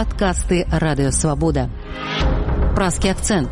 Падкасты Радыё Свабода. Празкі акцэнт.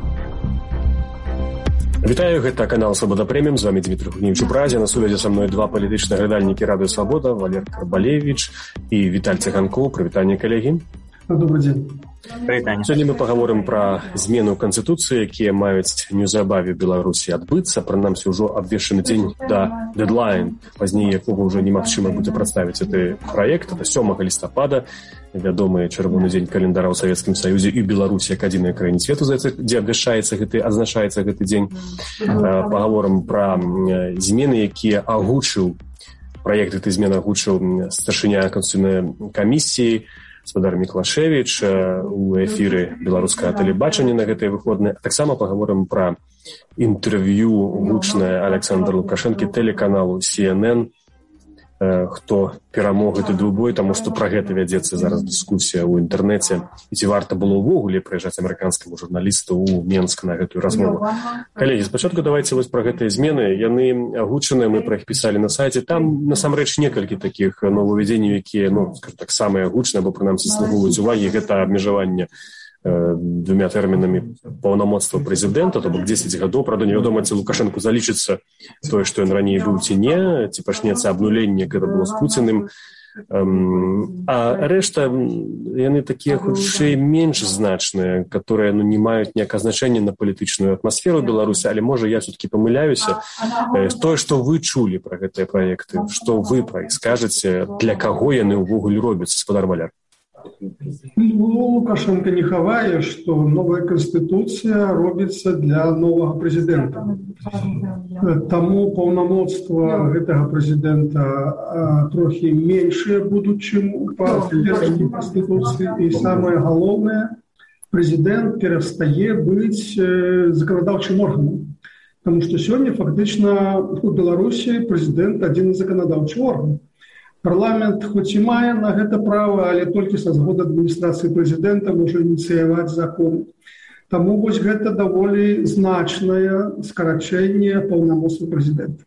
Вітаю, гэта канал Свабода Прэміум, з вами Дмітрий Гуневич у Празе. На сувязі са мной два палітычных глядальнікі Радыё Свабода, Валер Карбалевич і Віталь Цыганкоў. Прывітанне, калегі. Добрый день. Сёння мы паговорым пра змену Канстытуцыі, якія маюць неўзабаве Беларусі адбыцца. Прынамсі, ўжо абвешчаны дзень да дэдлайн, пазней якога ўжо немагчыма будзе прадставіць гэты праект. Это 7 лістапада, вядомы чырвоны дзень календара ў Савецкім Саюзе і Беларусі як адзінай краіне свету, дзе адзначаецца гэты дзень. Паговорым пра змены, якія агучыў праект гэтай змены агучыў старшыня Канстытуцыйнай камісіі гаспадар Міклашевіч у эфіры беларускага тэлебачання на гэтыя выходныя. Таксама паговорым пра інтэрв'ю гучнае Александра Лукашэнкі тэлеканалу CNN, хто перамог гэты двубой, таму што пра гэта вядзецца зараз дыскусія ў інтэрнэце. І ці варта было ўвогуле прыязджаць амерыканскаму журналісту ў Менск на гэтую размову. Калегі, спачатку давайце вось пра гэтыя змены. Яны агучаныя, мы пра іх пісалі на сайце. Там насамрэч некалькі такіх новаўвядзенняў, якія, скажу так, самыя гучныя, бо прынамсі слугуюць увагі. Гэта абмежаванне двумя тэрмінамі паўнамоцтва прэзідэнта, то бок 10 гадоў. Правда, невядома, ці Лукашэнку залічыцца тое, што ён раней быў ці не, ці пачнецца абнуленне, як гэта было з Пуціным. А рэшта, яны такія хутчэй менш значныя, которые не маюць ніякага значэння на палітычную атмасферу Беларусі, але, можа, я все-таки памыляюся. Тое, што вы чулі пра гэтыя праекты, што вы пра іх скажаце, для каго яны ўвогуле робяцца, гаспадар Валяр? Лукашенко не хавае, што новая Конституцыя робіцца для новага прэзідэнта. Таму паўнамоцтва гэтага прэзідэнта трохі меншыя будуць, чым па верхняй Конституцыі. І самае галоўнае, прэзідэнт перастае быць заканадаўчым органам. Таму што сёння фактычна у Беларусі прэзідэнт адзіны заканадаўчы орган. Парламент хоць і мае на гэта права, але толькі са згоды адміністрацыі прэзідэнта можа ініцыяваць закон. Таму вось гэта даволі значнае скарачэнне паўнамоцтва прэзідэнта.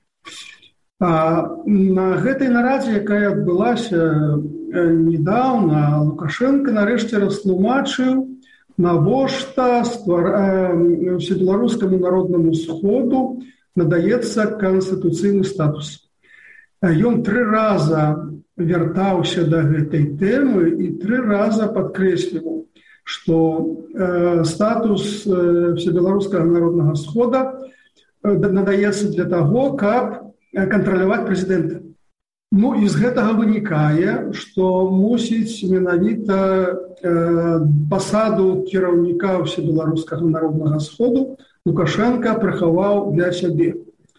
На гэтай нарадзе, якая адбылася недаўна, Лукашенко нарэшце растлумачыў, навошта Усебеларускаму народнаму сходу надаецца канстытуцыйны статус. Ён 3 раза вяртаўся да гэтай тэмы і 3 раза падкрэсліваў, што статус Всебеларускага народнага схода надаецца для таго, каб кантраляваць прэзідэнта. І з гэтага вынікае, што мусіць менавіта пасаду кіраўніка Всебеларускага народнага сходу Лукашенко прыхаваў для сябе.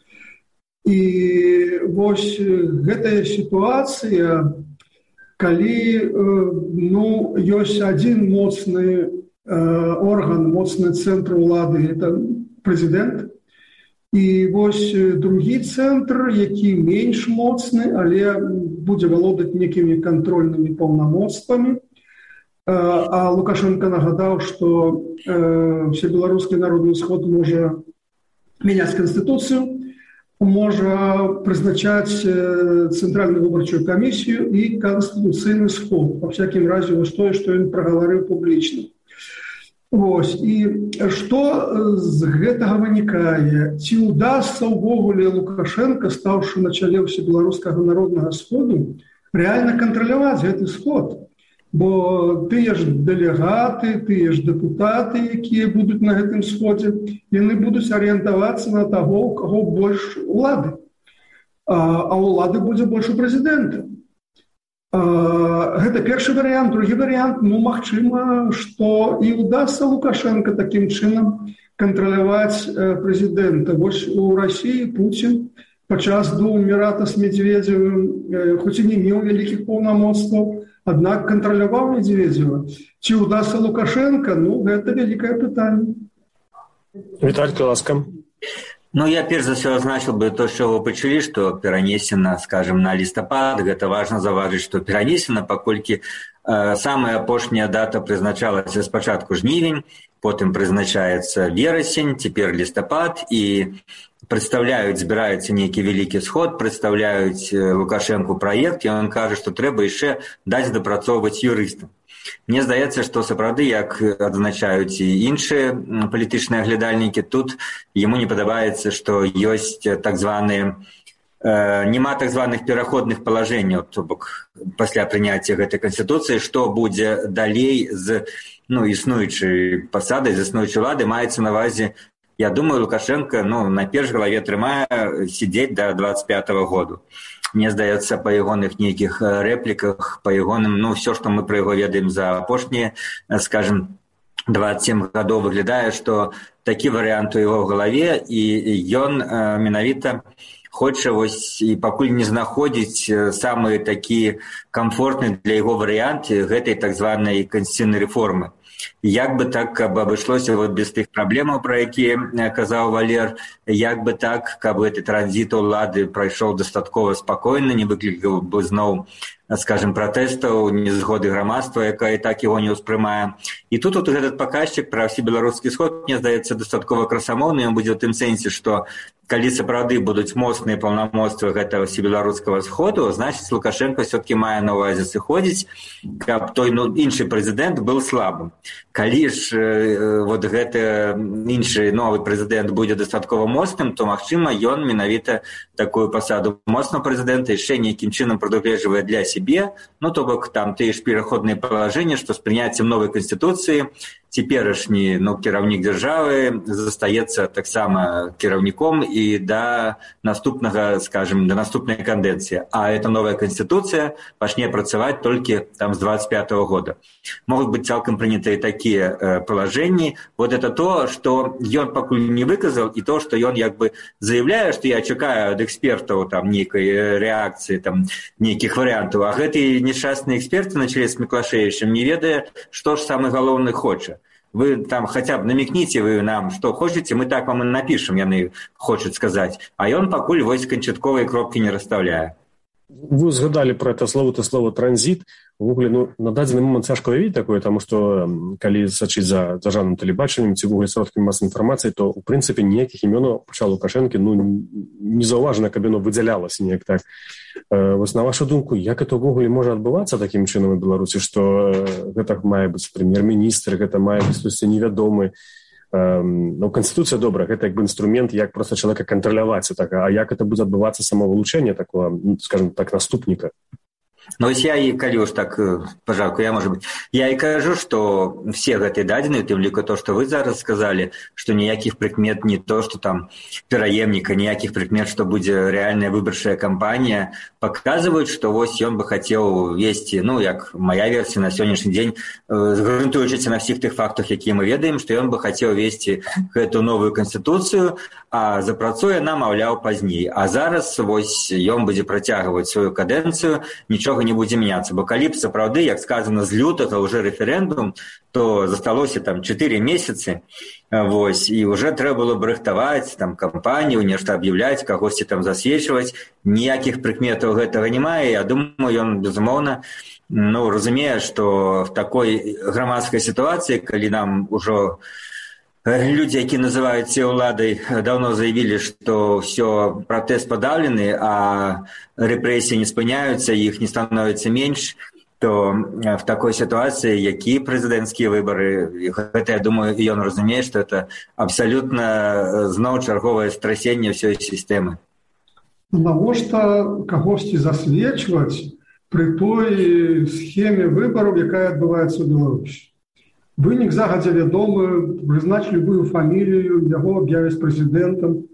І вось гэтая сітуацыя, калі ёсць адзін моцны орган, моцны цэнтр улады, это прэзідэнт, і вось другі цэнтр, які менш моцны, але будзе валодаць некімі кантрольнымі паўнамоцтвамі. А Лукашенко нагадаў, што Всебеларускі народны сход можа мяняць Канстытуцыю, можа прызначаць Цэнтральную выбарчую камісію і Канстытуцыйны сход. Па всякім разе, вось тое, што ён прагаварыў публічна. Вось. І што з гэтага вынікае? Ці ўдасца ўвогуле Лукашенко, стаўшы на чале Всебеларускага народнага сходу, рэальна кантраляваць гэты сход? Бо тыя ж дэлегаты, тыя ж дэпутаты, якія будуць на гэтым сходзе, яны будуць арыентавацца на таго, у каго больш улады. А улады будзе больш у прэзідэнта. Гэта першы варыянт. Другі варыянт, магчыма, што і ўдасца Лукашенко такім чынам кантраляваць прэзідэнта. Вось у Расіі Пуцін падчас дуумвірата з Медведзевым, хоць і не меў вялікіх паўнамоцтваў, аднак кантраляваў Медведзева. Ці ўдасца Лукашенко? Гэта вялікае пытанне. Віталь, ласка. Я перш за ўсё азначыў бы то, што вы пачулі, што перанесена, скажем, на лістапад. Гэта важна заўважыць, што перанесена, паколькі самая апошняя дата прызначалася спачатку жнівень, потым прызначаецца верасень, цяпер лістапад, і збіраюцца нейкі вялікі сход, прадстаўляюць Лукашэнку праект, і ён кажа, што трэба яшчэ даць дапрацоўваць юрыстам. Мне здаецца, што сапраўды, як адзначаюць і іншыя палітычныя аглядальнікі, тут яму не падабаецца, што ёсць няма так званых пераходных палажэнняў, то бок пасля прыняцця гэтай канстытуцыі, што будзе далей з існуючай пасадай, з існуючай улады, маецца на ўвазе. Я думаю, Лукашенко на першай галаве трымае сидзець да 25-го году. Мне здаецца, па ягоных нейкіх рэпліках, па ягоным, ўсё, што мы пра яго ведаем за апошнія, скажем, 27 гадоў выглядае, што такі варыянт у яго ў галаве, і ён менавіта хоча і пакуль не знаходзіць самы такі камфортны для яго варыянт гэтай так званай канстытуцыйнай рэформы. Як бы так, каб абышлося без тых праблемаў, пра якія казаў Валер, як бы так, каб гэты транзіт улады прайшоў дастаткова спакойна, не выклікаў бы зноў, скажем, пратэстаў, незгоды грамадства, якая так яго не ўспрымае. І тут этот паказчык пра ўсебеларускі сход, мне здаецца, дастаткова красамоўны, ён будзе ў тым сэнсе, што калі сапраўды будуць моцныя паўнамоцтвы гэтага ўсебеларускага сходу, значыць, Лукашенко все-таки мае на ўвазе сыходзіць, каб той іншы прэзідэнт быў слабым. Калі ж гэты іншы новы прэзідэнт будзе дастаткова моцным, то, магчыма, ён менавіта такую пасаду моцнага прэзідэнта яшчэ нейкім чынам прадугледжвае для сябе, то бок там тыя ж пераходныя палажэнні, што з прыняццем новай канстытуцыі цяперашні кіраўнік дзяржавы застаецца таксама кіраўніком і да наступнага, скажем, да наступнай кадэнцыі. А эта новая канстытуцыя пачне працаваць толькі там з 25-го года. Могуць быць цалкам прынятыя такія палажэнні. Это то, што ён пакуль не выказаў, і то, што ён як бы заявляе, што я чакаю ад экспертаў там нейкай рэакцыі, там нейкіх варыянтаў, а гэты нешчасны эксперт на чале з Міклашевічам не ведае, што ж самы галоўны хоча. Вы там хотя бы намекните вы нам, что хотите, мы так вам и напишем, яны хочуць сказаць. А ён пакуль канчатковыя кропкі не расставляе. Вы згадали про это слово транзит. Увогуле, на дадзены момант цяжка уявіць такое, таму што калі сачыць за дзяржаўным тэлебачаннем ці вугле сродкамі масавай інфармацыі, то у прынцыпе ніякіх імёнаў пачала Лукашэнкі не заўважана, каб яно выдзялялася неяк так. На вашу думку, як это ўвогуле можа адбывацца такім чынам у Беларусі, што гэта мае быць прэм'ер-міністр, гэта мае быць хтосьці невядомы. Канстытуцыя добра, гэта як бы інструмент, як проста чалавека кантраляваць, а як это будзе адбывацца самавылучэнне такого, скажем так, наступніка? Я і калі уж так пожалуйста, я і кажу, што все гэтыя дадзеныя, тым ліку то, што вы зараз сказалі, што ніякіх прыкмет не то, што там пераемніка, ніякіх прыкмет, што будзе рэальная выбарчая кампанія, паказваюць, што ён бы хацеў весці, як моя версія на сённяшні дзень, грунтуючыся на ўсіх тых фактах, якія мы ведаем, што ён бы хацеў весці гэту новую канстытуцыю, а запрацуе нам, маўляў, пазней. А зараз ён будзе працягваць сваю кадэнцыю, нічога не будзе мяняцца. Бо калі б сапраўды, як сказано, з лютага ўжо рэферэндум, то засталося там 4 месяцы, і ўжо трэба было б рыхтаваць там кампанію, нешта аб'яўляць, кагосьці там засвечваць. Ніякіх прыкметаў гэтага немає. Я думаю, ён, безумоўна, разумее, што в такой грамадскай сітуацыі, калі нам ужо люди, які называюцца уладай, давно заявілі, што ўсё, пратэст падаўлены, а рэпрэсіі не спыняюцца, іх не становіцца менш, то в такой сітуацыі, які прэзідэнцкія выбары, гэта, я думаю, ён разумее, што это абсалютна зноў чарговае страсенне ўсёй сістэмы. Навошта кагосьці засвечваць пры той схеме выбараў, якая адбываецца ў Беларусі? Вынік загадзя вядомы, прызнаць любую фамілію, яго аб'явіць прэзідэнтам.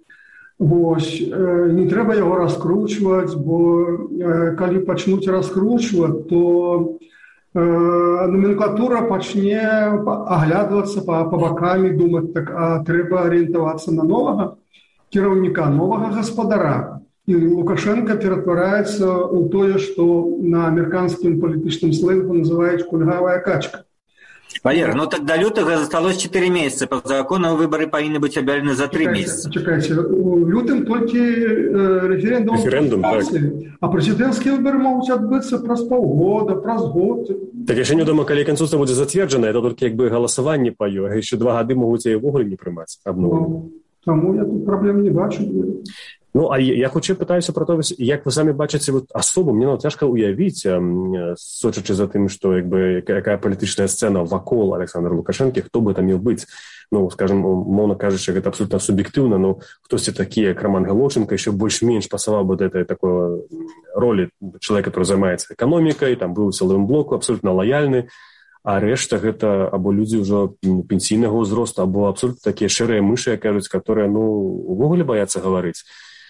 Не трэба яго раскручваць, бо калі пачнуць раскручваць, то номенклатура пачне аглядвацца па бакам і думаць, так, а трэба арыентавацца на новага кіраўніка, новага гаспадара. І Лукашенко ператвараецца ў тое, што на амерыканскім палітычным сленгу называюць кульгавая качка. Валер, так до лютага засталось 4 месяца. По закону выборы павінны быць аб'яўлены за 3 месяцы. Чакайце, у лютым толькі рэферэндум, так. А прэзідэнцкія выборы могуць адбыцца праз паўгода, праз год. Так яшчэ не вядома, калі канстытуцыя будзе зацверджана, это толькі як бы галасаванне па ёй, а яшчэ 2 гады могуць яе ўвогуле не прымаць абнову. Таму я тут праблем не бачу. Ну, а я хутчэй пытаюся пра то, як вы самі бачыце вот асобу, мне цяжка ўявіць, сочачы за тым, што якая палітычная сцэна вакол Александра Лукашэнкі, хто бы там меў быць. Ну, скажем, умоўна кажучы, гэта абсолютна суб'ектыўна, но хтосьці такі, як Роман Галошченко, еще больш-менш пасаваў бы да этой такой ролі чалавека, который займаецца эканомікай, там быў у сілавым блоку, абсолютна лаяльны, а рэшта гэта або людзі ўжо пенсійнага ўзросту, або абсолютна такія шэрыя мышы, як кажуць, которые, увогуле баяцца гаварыць.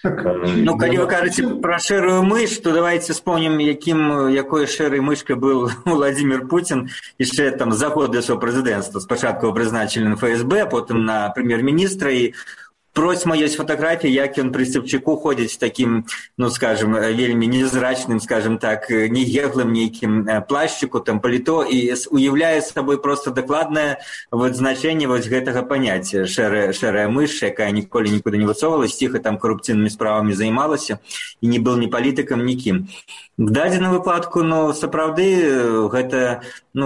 Калі вы кажаце пра шэрую мыш, то давайте вспомнім, якой шэрай мышкай быў Владимир Путин яшчэ там за год да свайго прэзідэнцтва. Спачатку прызначылі на ФСБ, потым на прэм'ер-міністра, і просьма ёсць фотаграфіі, як ён пры Савчуку ходзіць такім, скажем, вельмі незрачным, скажем так, негеглым нейкім плашчыку, там паліто, і уяўляе сабой проста дакладнае значэнне гэтага паняцця. Шэрая мыш, якая ніколі нікуды не высоўвалась, ціха там карупцыйнымі справамі займалася і не быў ні палітыкам, нікім. В дадзеным выпадку, сапраўды, гэта,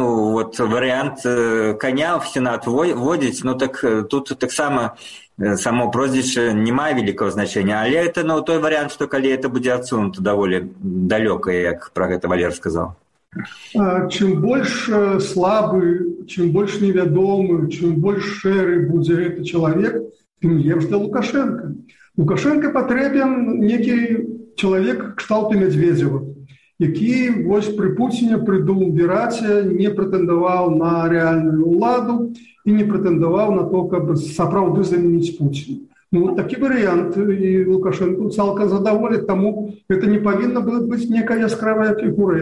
варыянт коня в Сенат водзіць, так тут таксама само прозвище не мае великого значения, але это той вариант, что калі это будзе адсунуто даволі далёка, як про гэта Валер сказал. Чым больш слабы, чым больш невядомы, чым больш шэры будзе гэты чалавек, тым лепш для Лукашенко. Лукашенко патрэбен некі чалавек кшталту Медведзева, які пры Пуціне прыдумаў убіраць, не прэтэндаваў на рэальную ўладу і не прэтэндаваў на то, каб сапраўды замяніць Пуціна. Такі варыянт, і Лукашенко цалкам задаволіць, таму гэта не павінна быць некая яскравая фігура.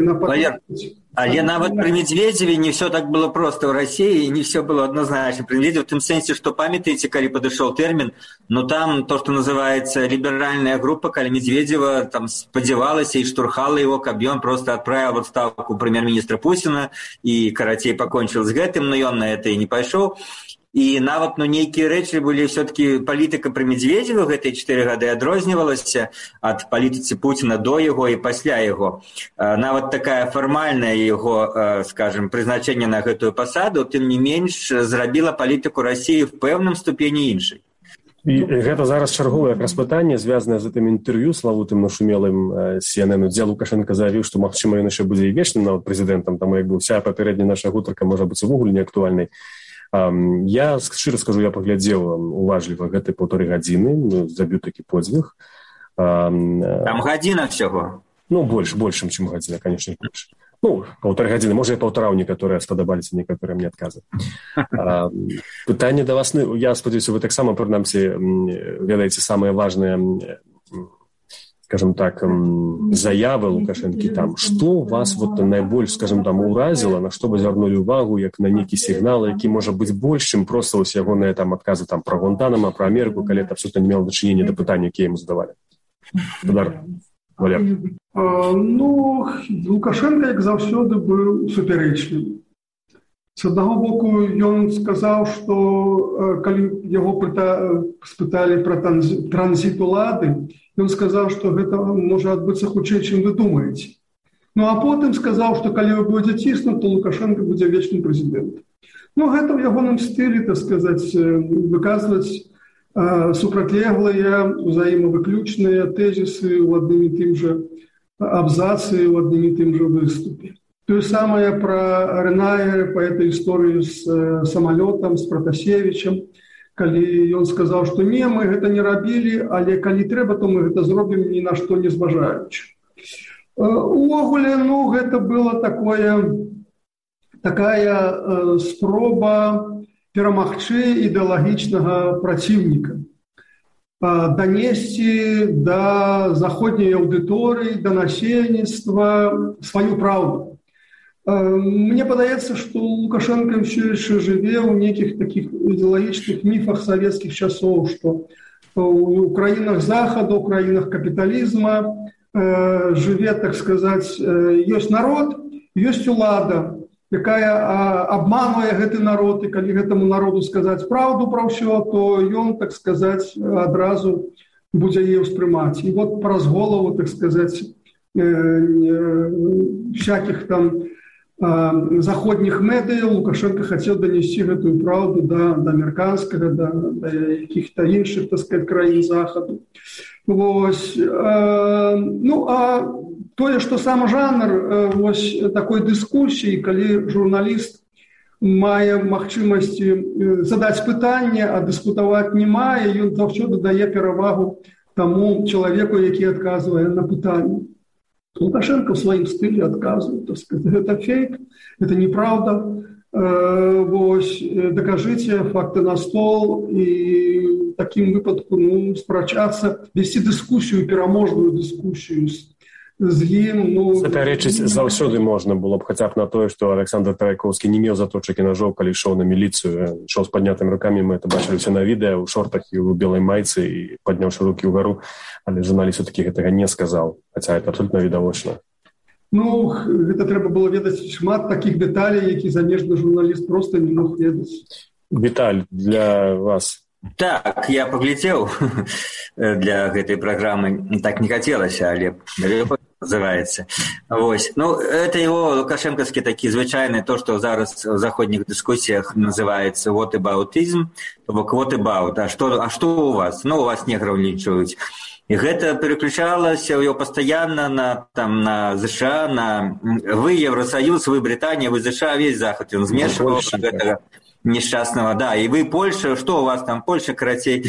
Але нават пры Медведзеве не все так было проста ў Расіі, не все было адназначна. Пры Медведзеве в тым сэнсе, што памятаеце, калі падышоў тэрмін, там то, што называецца ліберальная група, калі Медведзева там спадзявалася і штурхала его, каб ён проста адправіў в адстаўку прэм'ер-міністра Пуціна і карацей пакончыў з гэтым, но ён на гэта і не пайшоў. І нават нейкія рэчы былі все-таки палітыка пры Медведзеве гэтыя 4 гады адрознівалася ад палітыцы Пуціна до яго і пасля яго. Нават такая фармальная яго, скажем, прызначэнне на гэтую пасаду, тым не менш зрабіла палітыку Расіі в пэўным ступені іншай. І гэта зараз чарговае якраз пытанне, звязанае з гэтым інтэрв'ю славутым нашумелым CNN, дзе Лукашенко заявіў, што магчыма ён яшчэ будзе і вечным нават прэзідэнтам, таму як бы ўся папярэдняя наша гутарка можа быць увогуле неактуальнай. Я шчыра скажу, я паглядзеў уважліва гэты 1,5 гадзіны, забіў такі подзвіг. Там гадзіна всяго? Больш, чым гадзіна, конечно, больш. 1,5 гадзіны, можа і 1,5, некаторыя спадабаліся, некаторыя мне адказы. Пытанне да вас, я спадзяюся, вы таксама, прынамсі, ведаеце самыя важныя, скажем так, заявы Лукашэнкі там. Што вас найбольш, скажем, там уразіла, на што вы звярнулі ўвагу, як на нейкі сігнал, які можа быць больш, чым проста ягоныя там адказы там пра Гуантанамо, пра Амерыку, калі это абсолютно не мела дачынення да пытання, якія яму задавалі. Валер. Лукашенко, як заўсёды, быў супярэчлівы. З аднаго боку, ён сказаў, што калі яго спыталі пра транзіт улады, ён сказаў, што гэта можа адбыцца хутчэй, чым вы думаеце. А потым сказаў, што калі вы будзеце ціснуць, то Лукашенко будзе вечным прэзідэнтам. Гэта ў ягоным стылі, так сказаць, выказваць супрацьлеглыя, узаемавыключныя тэзісы ў адным і тым жа абзацы, ў адным і тым жа выступе. Тое самае пра Рынаера, па этой історыі з самалётам, з Пратасевічам, калі ён сказаў, што не, мы гэта не рабілі, але калі трэба, то мы гэта зробім ні на што не зважаючы. Увогуле, гэта была такая спроба перамагчы ідэалагічнага праціўніка, данесці да заходняй аўдыторыі, да насельніцтва сваю праўду. Мне падаецца, што Лукашенко ўсё яшчэ жыве ў нейкіх такіх ідэалагічных міфах савецкіх часоў, што ў краінах захаду, ў краінах капіталізма жыве, так сказаць, ёсць народ, ёсць улада, якая абманвае гэты народ, і калі гэтаму народу сказаць праўду пра ўсё, то ён, так сказаць, адразу будзе яе ўспрымаць. І праз голову, так сказаць, всяких там заходніх медыяў Лукашенко хацеў данесці гэтую праўду да амерыканскага, да якіх-то іншых, так сказать, краін захаду. Вось. Ну, а тое, што сам жанр вось такой дыскусіі, калі журналіст мае магчымасці задаць пытанне, а дыскутаваць не мае, ён заўсёды дае перавагу таму чалавеку, які адказвае на пытанне. Лукашенко в своем стиле отказывает, так сказать, это фейк, это неправда, докажите факты на стол и в таким выпадку спрачаться, вести дискуссию, пераможную дискуссию з ім. Запярэчыць заўсёды можна было б хаця б на тое, што Александр Тарайкоўскі не меў заточак і ножоў, калі ішоў на міліцыю, ішоў з паднятымі рукамі, мы это бачылі ўсё на відэа, у шортах і ў белай майцы і падняўшы рукі ўгару, але журналіст все-таки гэтага не сказаў, хаця это абсолютна відавочна. Ну, гэта трэба было ведаць шмат такіх дэталей, які замежны журналіст просто не мог ведаць. Віталь, для вас... Так, я поглядел для этой программы, так не хотелось, але называется. Вось. Ну, это его лукашенковские такие звычайные, то, что зараз в заходних дискуссиях называется whataboutism, what about, а что у вас? Ну, у вас негров линчуют. И это переключалось его постоянно на США, на вы Евросоюз, вы Британия, вы США, весь Заход, он смешивал этого несчастного, да, и вы Польша, что у вас там, Польша, карацей,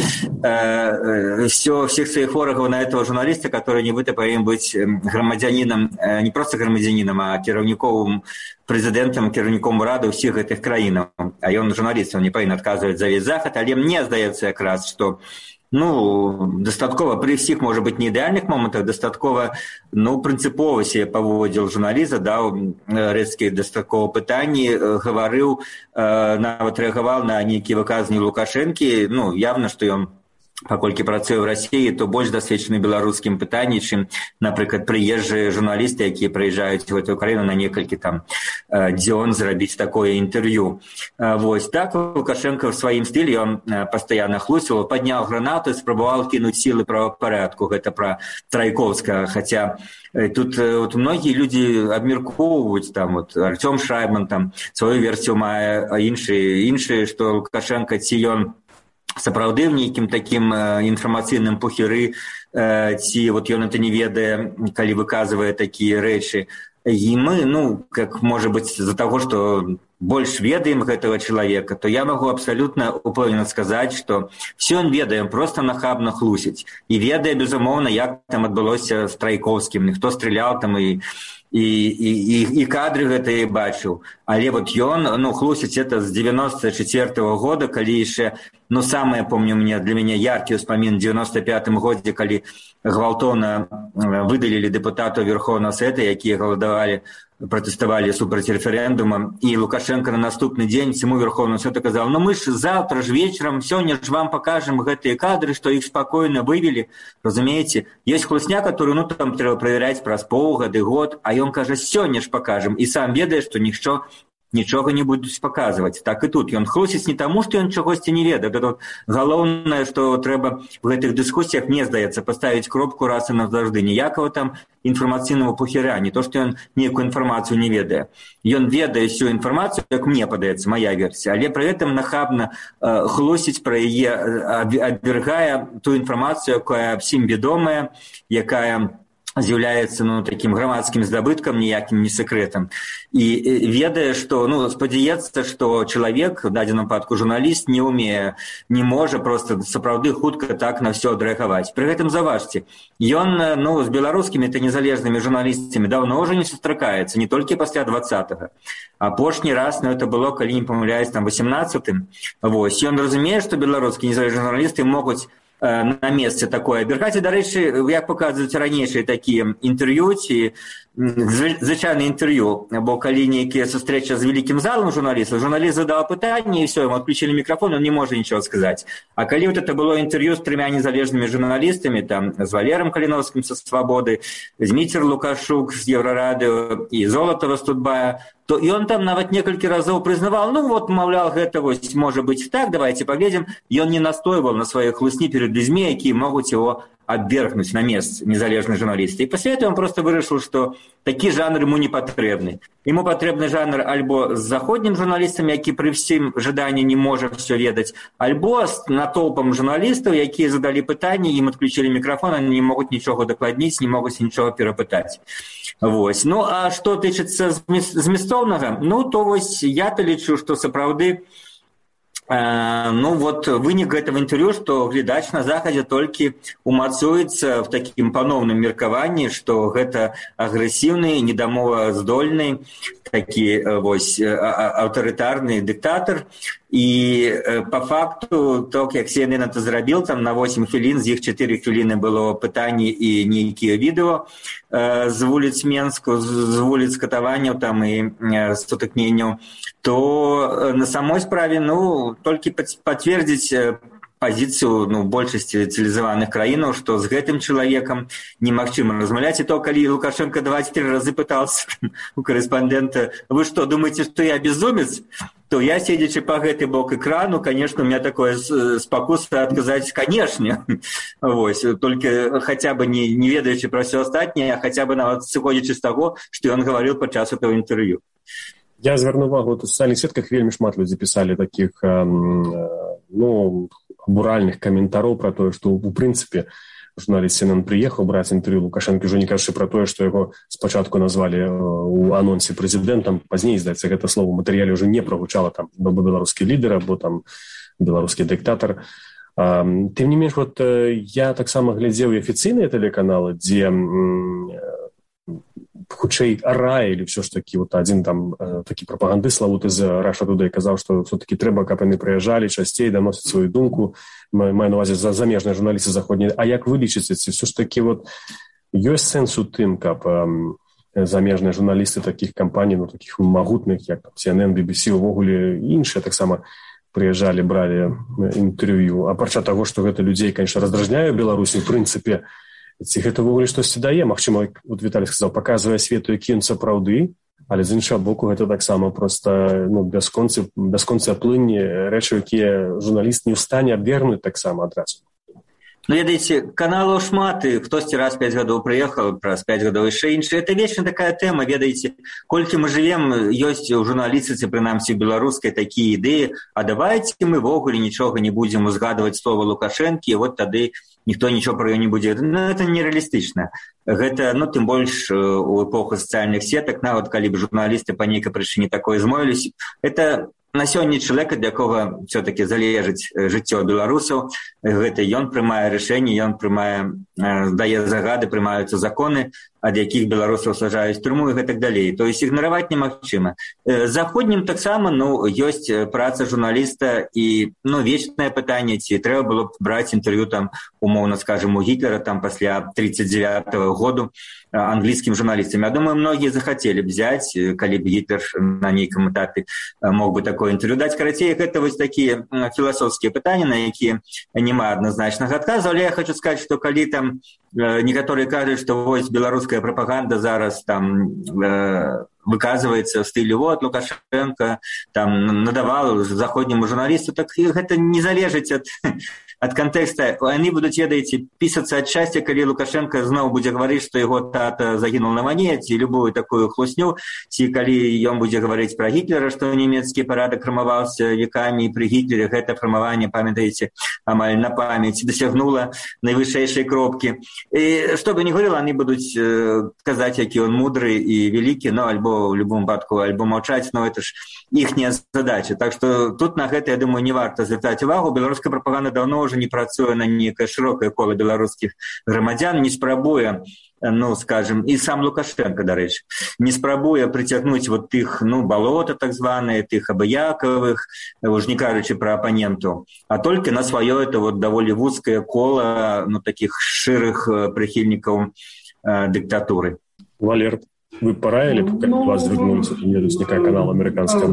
всех своих ворогов на этого журналиста, который не вы повинен быть громадянином, не просто громадянином, а кіраўніковым прэзідэнтам, кіраўніком урада ўсіх гэтых краінаў. А ён журналіст, он не повинен отказывать за весь Захад, але мне здаецца якраз, что дастаткова при всіх, может быть, не ідэальных момантах, дастаткова, прынцыпова себе паводзіў журналіст, даў рэзкія дастаткова пытанні, гаварыў, нават рэагаваў на нейкія выказанні Лукашэнкі, явна, што ён паколькі працуе ў Расіі, то больш дасведчаны беларускім пытанні, чым, напрыклад, прыезджыя журналісты, якія прыязджаюць в эту краіну на некалькі дзён зрабіць такое інтэрв'ю. Вось так Лукашенко в сваім стылі, ён пастаянна хлусіў, падняў гранату, спрабаваў кінуць сілы правапарадку, гэта пра Трайковскага, хаця тут многія людзі абмяркоўваюць, Артём Шрайбман сваю версію мае, а іншыя, што Лукашенко ці ён сапраўды в нейкім такім інфармацыйным пухіры, ці ён это не ведае, калі выказвае такія рэчы. І мы, как, может быть, из-за того, что больше ведаем этого человека, то я могу абсолютно упэўнена сказаць, што все он ведае, он просто нахабна хлусіць. І ведае, безумоўна, як там адбылося з Трайковскім, хто стрелял там і кадры гэтыя бачыў. Але ён, хлусіць это з 94-го года, калі яшчэ, самое, помню, для меня яркий успамін в 95-м годзе, калі гвалтоўна выдалілі дэпутатаў Верховнага Сета, якія пратэставалі супраць рэферэндума, і Лукашенко на наступны дзень всему Верховному Сету казаў, мы ж завтра ж вечером, сёння ж вам покажем гэтыя кадры, што іх спокойно вывели, разумееце, есть хлусня, которую, там трэба праверяць праз полгады, год, а ён кажа, сёння ж покажем, і сам ведае, што нічога не будуць паказваць. Так і тут. Ён хлусіць не таму, што ён чагосьці не ведае. Галоўнае, што трэба в гэтых дыскусіях, мне здаецца, паставіць кропку раз і назаўжды. Ніякага там інфармацыйнага пухіра, не то, што ён нейкую інфармацыю не ведае. Ён ведае всю інфармацыю, як мне падаецца, моя версія, але пры гэтым нахабна хлусіць пра яе, абвяргае ту інфармацыю, якая всім вядомая, якая з'яўляецца такім грамадскім здабыткам, ніякім не сакрэтам. І ведае, што, спадзяецца, што чалавек, в дадзеным выпадку журналіст, не можа просто сапраўды хутка так на ўсё адрэагаваць. Пры гэтым заўважце, ён, з беларускімі незалежнымі журналістамі даўно ўжо не сустракаецца, не толькі пасля 20-го. Апошні раз, это было, калі не памыляюсь, 18-м. Вось, ён разумее, што беларускія незалежныя журналісты могуць на месцы такое абергаць. І, дарэчы, як паказваюць ранейшыя такія інтэрв'ю ці звычайнае інтэрв'ю, бо калі нейкія сустрэча з вялікім залам журналістаў, журналіст задаў пытанне, і все, ему отключили микрофон, он не может ничего сказать. А калі это было интервью с 3 незалежными журналистами, с Валером Калиновским со «Свободы», с Митер Лукашук с Еврорадио и Золотова с Тутбая, то и он там нават некалькі разоў прызнавал, маўляў, гэта вось, можа быць так, давайте поглядим, и он не настойвал на своей хлусні перед людьми, якія могуць его абвергнуць на месцы незалежных журналістаў. І пасля этого ён проста вырашыў, што такі жанр ему не патрэбны. Ему патрэбны жанр альбо з заходнім журналістам, які пры ўсім жаданні не можа все ведаць, альбо з натоўпам журналістаў, якія задалі пытанні, ім адключылі мікрафон, они не могуць нічога дакладніць, не могуць нічога перапытаць. Вось. Ну, а што тычыцца зместовнага, ну, то вось я-то лічу, што сапраўды вынік гэтага інтэрв'ю, што глядач на захадзе толькі умацуецца в такім паноўным меркаванні, што гэта агрэсіўны, недамоваздольны, такі вось аўтарытарны дыктатар. І па факту, так як CNN это зрабіў, там на 8 хвілін, з іх 4 хвіліны было пытанні і нейкія відэо з вуліц Менску, з вуліц катаванняў там і сутыкненняў, то на самой справе, толькі пацвердзіць пазіцыю большасці цывілізаваных краінаў, што з гэтым чалавекам немагчыма размаўляць. І то, калі Лукашенко 23 разы пытался у корэспандэнта: вы што, думаеце, што я безумец? То я, седзячы па гэты бок экрану, конечно, у меня такое спакуса адказаць: канешне. Вось, толькі хаця бы не ведаючы пра ўсё астатняе, а хаця бы нават сыходзячы з таго, што ён гаварыў падчас этого інтэрв'ю. Я звярну увагу, у сацыяльных сетках вельмі шмат людзей пісалі такіх абуральных каментароў пра тое, што у прынцыпе журналіст CNN прыехаў браць інтэрв'ю Лукашэнкі, ўжо не кажучы пра тое, што яго спачатку назвалі у анонсе прэзідэнтам, пазней, здаецца, гэта слова ў матэрыяле ўжо не прагучала, там або беларускі лідар, або там беларускі дыктатар. Тым не менш, вот я таксама глядзеў і афіцыйныя тэлеканалы, дзе хутчэй раілі ўсё ж такі, вот адзін там такі прапагандыст славуты з Russia Today казаў, што все-таки трэба, каб яны прыязджалі часцей, даносіць сваю думку, маю на увазе замежныя журналісты заходнія. А як вы лічыце, все ж такі вот ёсць сэнс у тым, каб замежныя журналісты такіх кампаній, такіх магутных, як CNN, BBC, увогуле іншыя таксама прыязджалі, бралі інтэрв'ю. Апрача таго, што гэта людзей, конечно, раздражняе Беларусі, в прынцыпе, ці гэта ўвогуле штосьці дае? Магчыма, вот Віталій сказаў, паказвае свету, які ён сапраўды, але з іншага боку гэта таксама проста бясконцы плынь рэчы, якія журналіст не ў стане абвергнуць таксама адразу. Ведаеце, каналаў шмат, і хтосьці раз 5 гадоў прыехаў, праз 5 гадоў яшчэ іншы. Это вечна такая тэма, ведаеце, колькі мы жывем, ёсць у журналістыцы, прынамсі беларускай, такія ідэі, а давайце мы вогуле нічога не будзем узгадваць слова Лукашэнкі, і вот тады ніхто нічого про яго не будзе. Это нереалістычна. Гэта, тым больш у эпоху сацыяльных сетак, нават калі б журналісты па нейкай прычыне такое змовіліся, это на сёння чалавека, для якога все-таки залежыць жыццё беларусаў, гэта ён прымае рашэнні, ён дае загады, прымаюцца законы, ад якіх беларусаў сажаюць турму і гэтак далей. То есть ігнараваць немагчыма. Заходнім таксама, ёсць праца журналіста і, вечнае пытанне, ці трэба было б браць інтэрв'ю там, умоўна скажем, у Гітлера там пасля 39-го году англійскім журналістам. Я думаю, многія захацелі б взяць, калі б Гітлер на нейкім этапе мог бы такое інтэрв'ю даць. Карацей, гэта вось такія філасофскія пытанні, на якія няма адназначнага адказу, але я хочу сказаць, што калі там некаторыя кажуць, што вось беларуская прапаганда зараз там выказваецца в стылі вот Лукашенко там надавал заходняму журналісту, так гэта не залежыць ад кантэкста. Яны будуць, ведаеце, пісацца ад шчасця, калі Лукашенко зноў будзе гаварыць, што яго тата загінуў на вайне, ці любую такую хлусню, ці калі ён будзе гаварыць пра Гітлера, што нямецкі парадак фармаваўся векамі, і пры Гітлере гэта фармаванне, памятаеце, амаль на памяць дасягнула найвышэйшай кропкі. І што бы ні гаварыла, яны будуць казаць, які ён мудры і вялікі, альбо в любом выпадку, альбо маўчаць, это ж іхняя задача. Так што тут на гэта, я думаю, не варта звяртаць увагу. Беларуская прапаганда даўно ўжо не працуе на нейкае шырокае кола беларускіх грамадзян, не спрабуе, скажем, і сам Лукашенко, дарэчы, не спрабуе прыцягнуць вот тых, балота так званыя, тых абыякавых, уж не кажучы пра апанентаў, а толькі на сваё это вот даволі вузкае кола, такіх шырых прыхільнікаў дыктатуры. Валер, вы параілі, калі вас звярнуліся прем'ер-міністра канала амерыканскага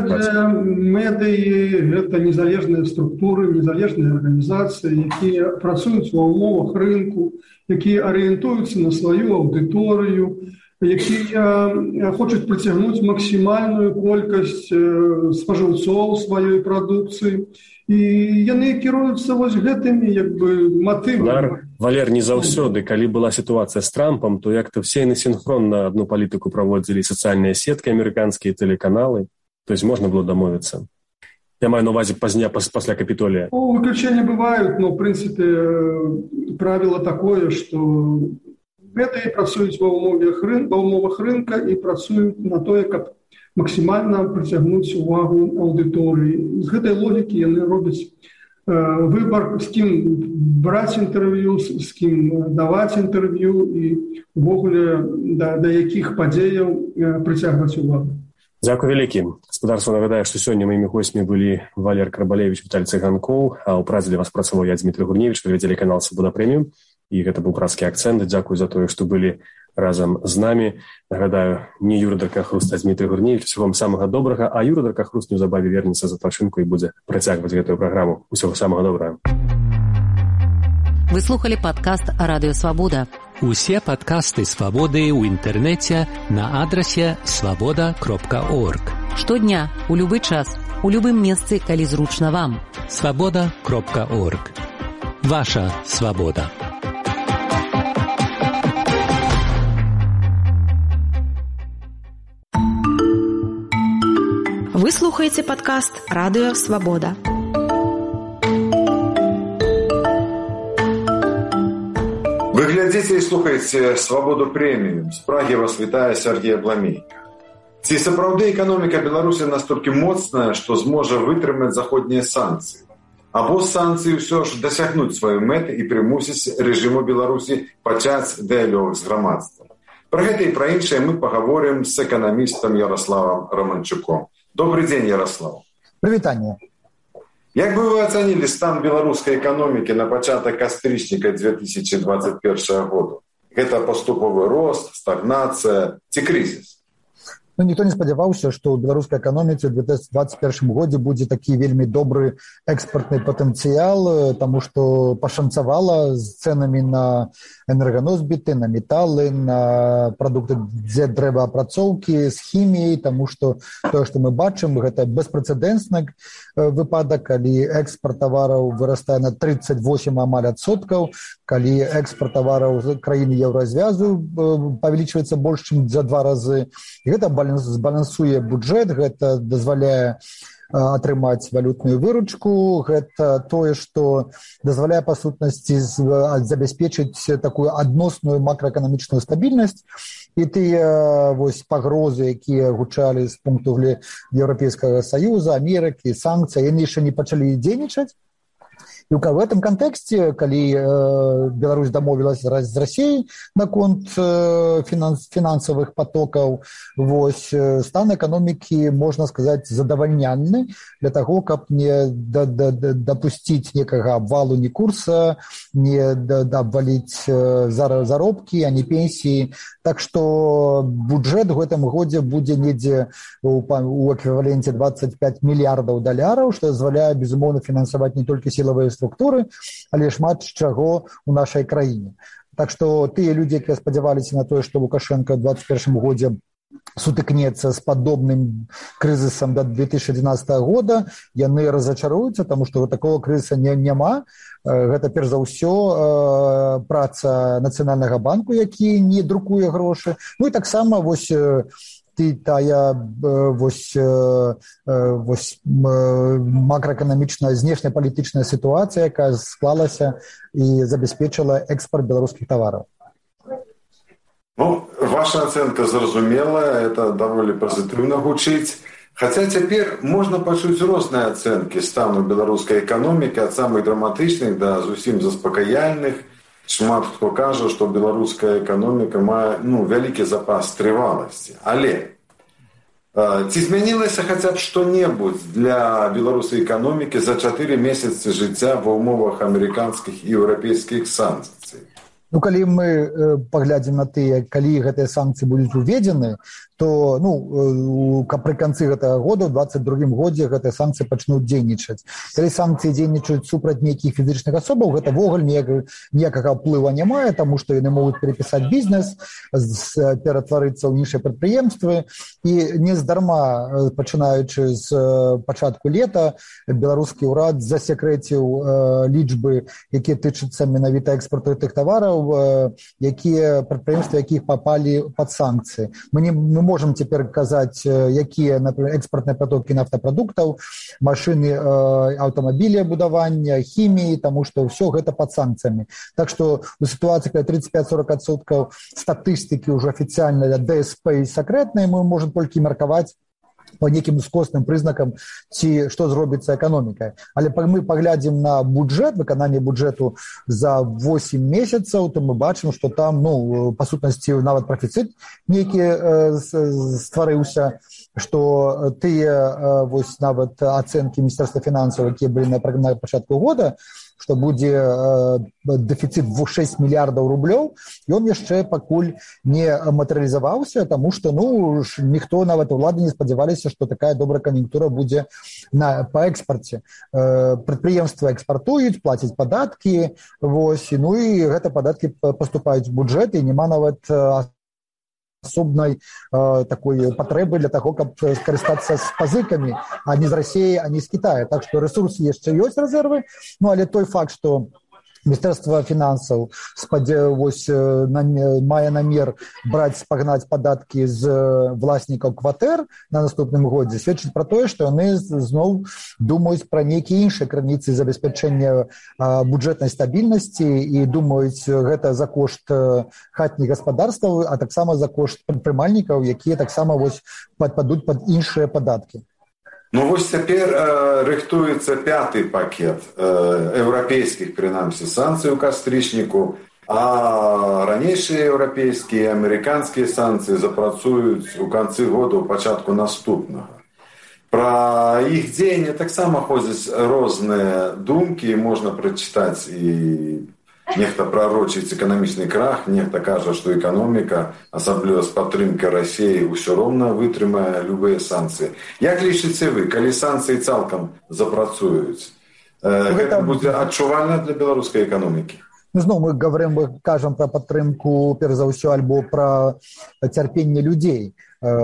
медыі, гэта незалежныя структуры, незалежныя арганізацыі, якія працуюць ва ўмовах рынку, якія арыентуюцца на сваю аўдыторыю, якія хочуць прыцягнуць максімальную колькасць спажыўцоў сваёй прадукцыі. І яны кіруюцца вось гэтымі як бы матывамі. Валер, не заўсёды, калі была сітуацыя з Трампам, то як-то все яны синхронна адну палітыку праводзілі сацыяльныя сеткі, амерыканскія тэлеканалы, то есть можна было дамовіцца. Я маю на ўвазе пасля Капітолія. Выключения бывают, но в принципе правило такое, что гэта і працуюць ва ўмовах рынка і працуюць на тое, каб максімальна прыцягнуць увагу аўдыторыі. З гэтай логікі яны робяць выбор, з кім браць інтэрв'ю, з кім даваць інтэрв'ю і увогуле да якіх падзеяў прыцягваць увагу. Дзякуй вялікі. Гаспадарства нагадае, што сёння маімі гостямі былі Валер Карбалевіч, Віталій Цыганкоў, а ў працы для вас працаваў я, Дмітрый Гурневіч, вы вядзелі канал «Свабода Прэміум», і гэта быў «Празкі акцэнт». Дзякуй за тое, што былі разам з намі. Нагадаю, не Юра Даркахруст, а Дмітрый Гурневіч. Всего вам самага добрага, а Юра Даркахруст неўзабаве вернецца з адпачынку і будзе працягваць гэтую праграму. Усяго самага добрага. Вы слухали падкаст «Радыё Свабода». Усе падкасты «Свабоды» ў інтэрнэце на адрасе свабода.орг. Штодня, у любы час, у любым месцы, калі зручна вам. свабода.орг. Ваша свабода. Вы слухаеце падкаст «Радыё Свабода». Вы глядзіце і слухаеце «Свабоду Прэміум». З Прагі вас вітае Сергей Абламейка. Ці сапраўды эканоміка Беларусі настолькі моцная, што зможа вытрымаць заходнія санкцыі? Або санкцыі ўсё ж дасягнуць сваёй мэты і прымусіць рэжыму Беларусі пачаць дыялог з грамадствам? Пра гэта і пра іншае мы пагаворым з эканамістам Ярославам Романчуком. Добрый день, Ярослав. Привитание. Як бы вы оценили стан белорусской экономики на початок кастрычніка 2021 года? Это поступовый рост, стагнация, ці кризис? Ніхто не спадзяваўся, што ў беларускай эканоміцы ў 2021 годзе будзе такі вельмі добры экспартны патэнцыял, таму што пашанцавала з цэнамі на энерганосьбіты, на металы, на прадукты дрэваапрацоўкі, з хіміяй, таму што тое, што мы бачым, гэта беспрэцэдэнтны выпадак, калі экспарт тавараў вырастае на 38%, калі экспарт тавараў з краіны еўразвязу павялічваецца больш, чым за 2 разы. І гэта збалансуе бюджэт, гэта дазваляе атрымаць валютную выручку, гэта тое, што дазваляе па сутнасці забяспечыць такую адносную макраэканамічную стабільнасць. І тыя пагрозы, якія гучалі з пункту Еўрапейскага Саюза, Амерыкі, санкцыі, яны яшчэ не пачалі дзейнічаць. І в этом контексте, когда Беларусь домовилась с Россией наконт финансовых потоков, стан экономики, можно сказать, задовольнянный для того, как не допустить некого обвалу ни курса, не обвалить заработки, а не пенсии. Так что бюджет в этом году будет недзе у эквиваленте 25 миллиардов долларов, что позволяет, безумовно, финансовать не только силовые структуры, але шмат чаго у нашай краіне. Так што тыя людзі, якія спадзяваліся на тое, што Лукашенко ў 2021 годзе сутыкнецца з падобным крызісам да 2011 года, яны разачаруюцца, таму што такого крызіса няма. Гэта, перш за ўсё, праца Нацыянальнага банку, які не друкуе грошы. Ну і таксама тая макраэканамічная знешнепалітычная сітуацыя, якая склалася і забяспечыла экспарт беларускіх тавараў. Ну, ваша ацэнка зразумелая, это даволі пазітыўна гучыць. Хаця цяпер можна пачуць розныя ацэнкі стану беларускай эканомікі, ад самых драматычных да зусім заспакаяльных. Шмат хто кажа, што беларуская эканоміка мае вялікі запас трываласці. Але ці змянілася хаця б што-небудзь для беларускай эканомікі за 4 месяцы жыцця ва ўмовах амерыканскіх і еўрапейскіх санкцый? Ну, калі мы паглядзім на тыя, калі гэтыя санкцыі будуць уведзены, то пры канцы гэтага года, ў 2022 годзе, гэтыя санкцыі пачнуць дзейнічаць. Калі санкцыі дзейнічаюць супраць нейкіх фізічных асобаў, гэта вогуле ніякага ўплыва не мае, таму што яны могуць перапісаць бізнес, ператварыцца ў іншыя прадпрыемствы. І нездарма, пачынаючы з пачатку лета, беларускі ўрад засекрэціў лічбы, якія тычацца менавіта экспарту тых тавараў, прадпрыемствы якіх папалі пад санкцыі. Мы можам цяпер казаць, якія, например, экспартныя потокі нафтапрадуктаў, машыны, аўтамабілі, будавання, хіміі, таму што ўсё гэта пад санкцыямі. Так што у сітуацыі, калі 35-40% статыстыкі ўжо афіцыйна для ДСП і сакрэтныя, мы можам толькі меркаваць по некім ускосным прызнакам, ці што зробіцца эканомікай. Але мы паглядзім на бюджэт, выкананне бюджэту за 8 месяцаў, то мы бачым, што там, па сутнасці, нават прафіцыт нейкі стварыўся, што тыя нават ацэнкі Міністэрства фінансаў, якія былі на пачатку года, што будзе дэфіцыт 6 мільярдаў рублёў, ён яшчэ пакуль не матэрыялізаваўся, таму што ніхто, нават улады, не спадзяваліся, што такая добрая кан'юнктура будзе па экспарце. Прадпрыемствы экспартуюць, плацяць падаткі, і гэта падаткі паступаюць у бюджэт, і няма нават асобнай такой патрэбы для таго, каб скарыстацца з пазыкамі, а не з Расіі, а не з Кітая. Так што рэсурсы яшчэ ёсць рэзервы, але той факт, што Міністэрства фінансаў мае намер пагнаць падаткі з власнікаў кватэр на наступным годзе, сведчыць пра тое, што яны зноў думаюць пра нейкія іншыя крыніцы забеспячэння бюджэтнай стабільнасці і думаюць гэта за кошт хатніх гаспадарстваў, а таксама за кошт прадпрымальнікаў, якія таксама падпадуць пад іншыя падаткі. Цяпер рыхтуецца 5-й пакет еўрапейскіх, прынамсі, санкцый у кастрычніку, а ранейшыя еўрапейскія і амерыканскія санкцыі запрацуюць у канцы года, у пачатку наступнага. Пра іх дзеянне таксама ходзяць розныя думкі, можна прачытаць і нехта прарочыць эканамічны крах, нехта кажа, што эканоміка, асабліва з падтрымкай Расіі, усё роўна вытрымае любыя санкцыі. Як лічыце вы, калі санкцыі цалкам запрацуюць, гэта будзе адчувальна для беларускай эканомікі? Зноў мы кажам пра падтрымку, перш за ўсё, альбо пра цярпенне людзей.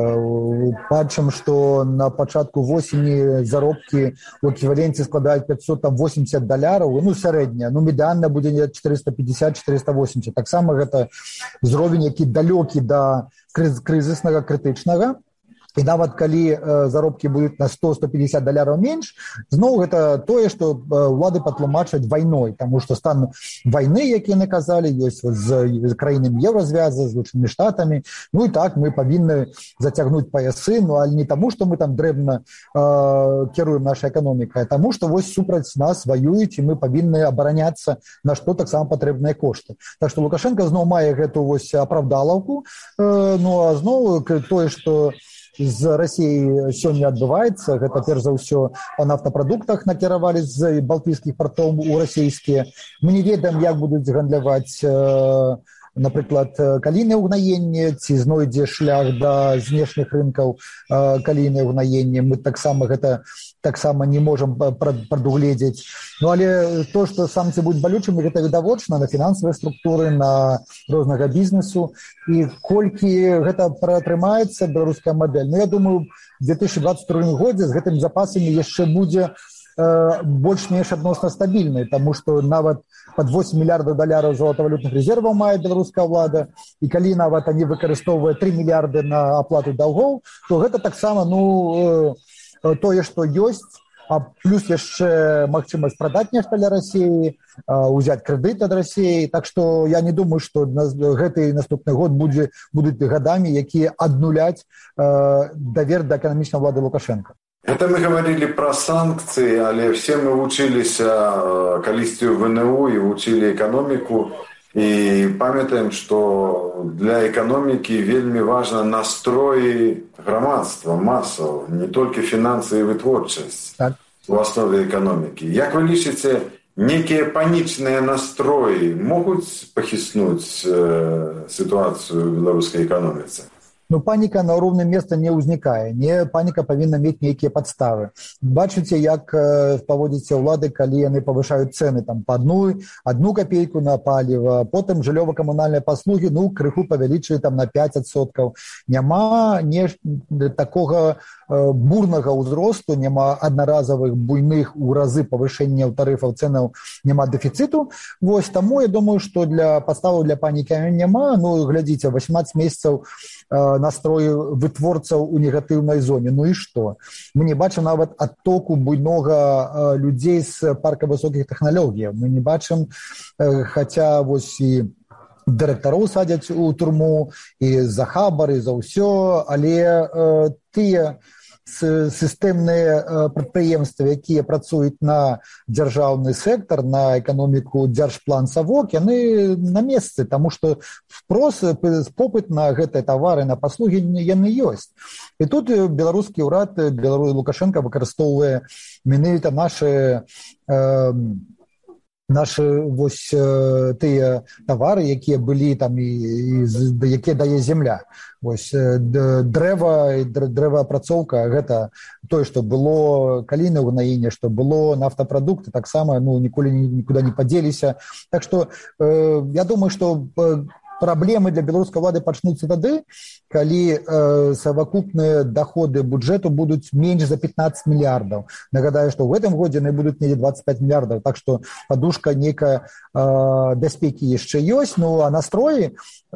Бачым, што на пачатку восені заробкі ў эквіваленце складаюць $580, сярэдняя, медыанна будзе 450-480. Таксама гэта ўзровень, які далёкі да крызіснага, крытычнага. І нават калі заробкі будуць на $100-150 менш, зноў гэта тое, што ўлады патлумачаць вайной, таму што стан вайны, які яны казалі, ёсць з краінамі Еўразвяза, з Злучанымі Штатамі. І так, мы павінны зацягнуць паясы, але не таму, што мы там дрэнна кіруем нашай эканомікай, а таму, што супраць нас ваююць, і мы павінны абараняцца, на што таксама патрэбныя кошты. Так што Лукашенко зноў мае гэту апраўдалаўку, а зноў тое, што з Расіяй сёння адбываецца, гэта перш за ўсё па нафтапрадуктах накіравалі з балтыйскіх партоў у расійскія. Мы не ведаем, як будуць гандляваць, напрыклад, калійнае ўгнаенне, ці знойдзе шлях да знешніх рынкаў калійнае ўгнаенне. Мы таксама не можам прадугледзець. Але то, што санкцыі будуць балючымі, гэта відавочна на фінансавыя структуры, на рознага бізнесу. І колькі гэта пратрымаецца, беларуская мадэль. Я думаю, в 2022 годзе з гэтымі запасамі яшчэ будзе больш-менш адносна стабільнай, таму што нават пад $8 мільярдаў золатавалютных рэзерваў мае беларуская ўлада, і калі нават они выкарыстоўвае 3 мільярды на аплату даўгоў, то гэта таксама тое, што ёсць, а плюс яшчэ магчымасць прадаць нешта для Расіі, узяць крэдыт ад Расіі. Так што я не думаю, што гэты наступны год будуць гадамі, якія аднуляць давер да эканамічнай улады Лукашенка. Это мы говорили про санкции, але все мы вучыліся калісьці ў ВНУ і вучылі эканоміку. І памятаем, што для эканомікі вельмі важна настроі грамадства, масаў, не толькі фінансы і вытворчасць у аснове эканомікі. Як вы лічыце, Некие панічныя настроі могуць пахіснуць сітуацыю ў беларускай эканоміцы? Ну, паніка на роўным месцы не ўзнікае. Паніка павінна мець нейкія падставы. Бачыце, як паводзіцца ўлады, калі яны павышаюць цэны там па одну копейку на паліва, потым жыллёва-камунальныя паслугі, крыху павялічылі там на 5%. Няма такога бурнага ўзросту, няма аднаразовых буйных у разы павышэнняў тарыфаў цэнаў, няма дэфіцыту. Вось таму я думаю, што для падставаў для панікі няма. Глядзіце, 18 месяцаў настрой вытворцаў у негатыўнай зоне. І што? Мы не бачым нават адтоку буйнога людзей з парка высокіх тэхналогій. Мы не бачым, хаця вось і дырэктароў садзяць у турму, і за хабары, за ўсё, але тыя сістэмныя прадпрыемствы, якія працуюць на дзяржаўны сектар, на эканоміку дзяржплан Савок, яны на месцы, таму што попыт на гэтыя тавары, на паслугі яны ёсць. І тут беларускі ўрад, Лукашенко выкарыстоўвае менавіта нашы вось тыя тавары, якія былі там і якія дае земля. Вось дрэваапрацоўка, гэта тое, што было калійнае ўгнаенне, што было нафтапрадукты, таксама ніколі нікуды не падзеліся. Так што я думаю, што праблемы для беларускай улады пачнуцца тады, калі савакупныя даходы бюджэту будуць менш за 15 мільярдаў. Нагадаю, што ў гэтым годзе яны будуць недзе 25 мільярдаў, так што падушка нейкая бяспекі яшчэ ёсць, а настроі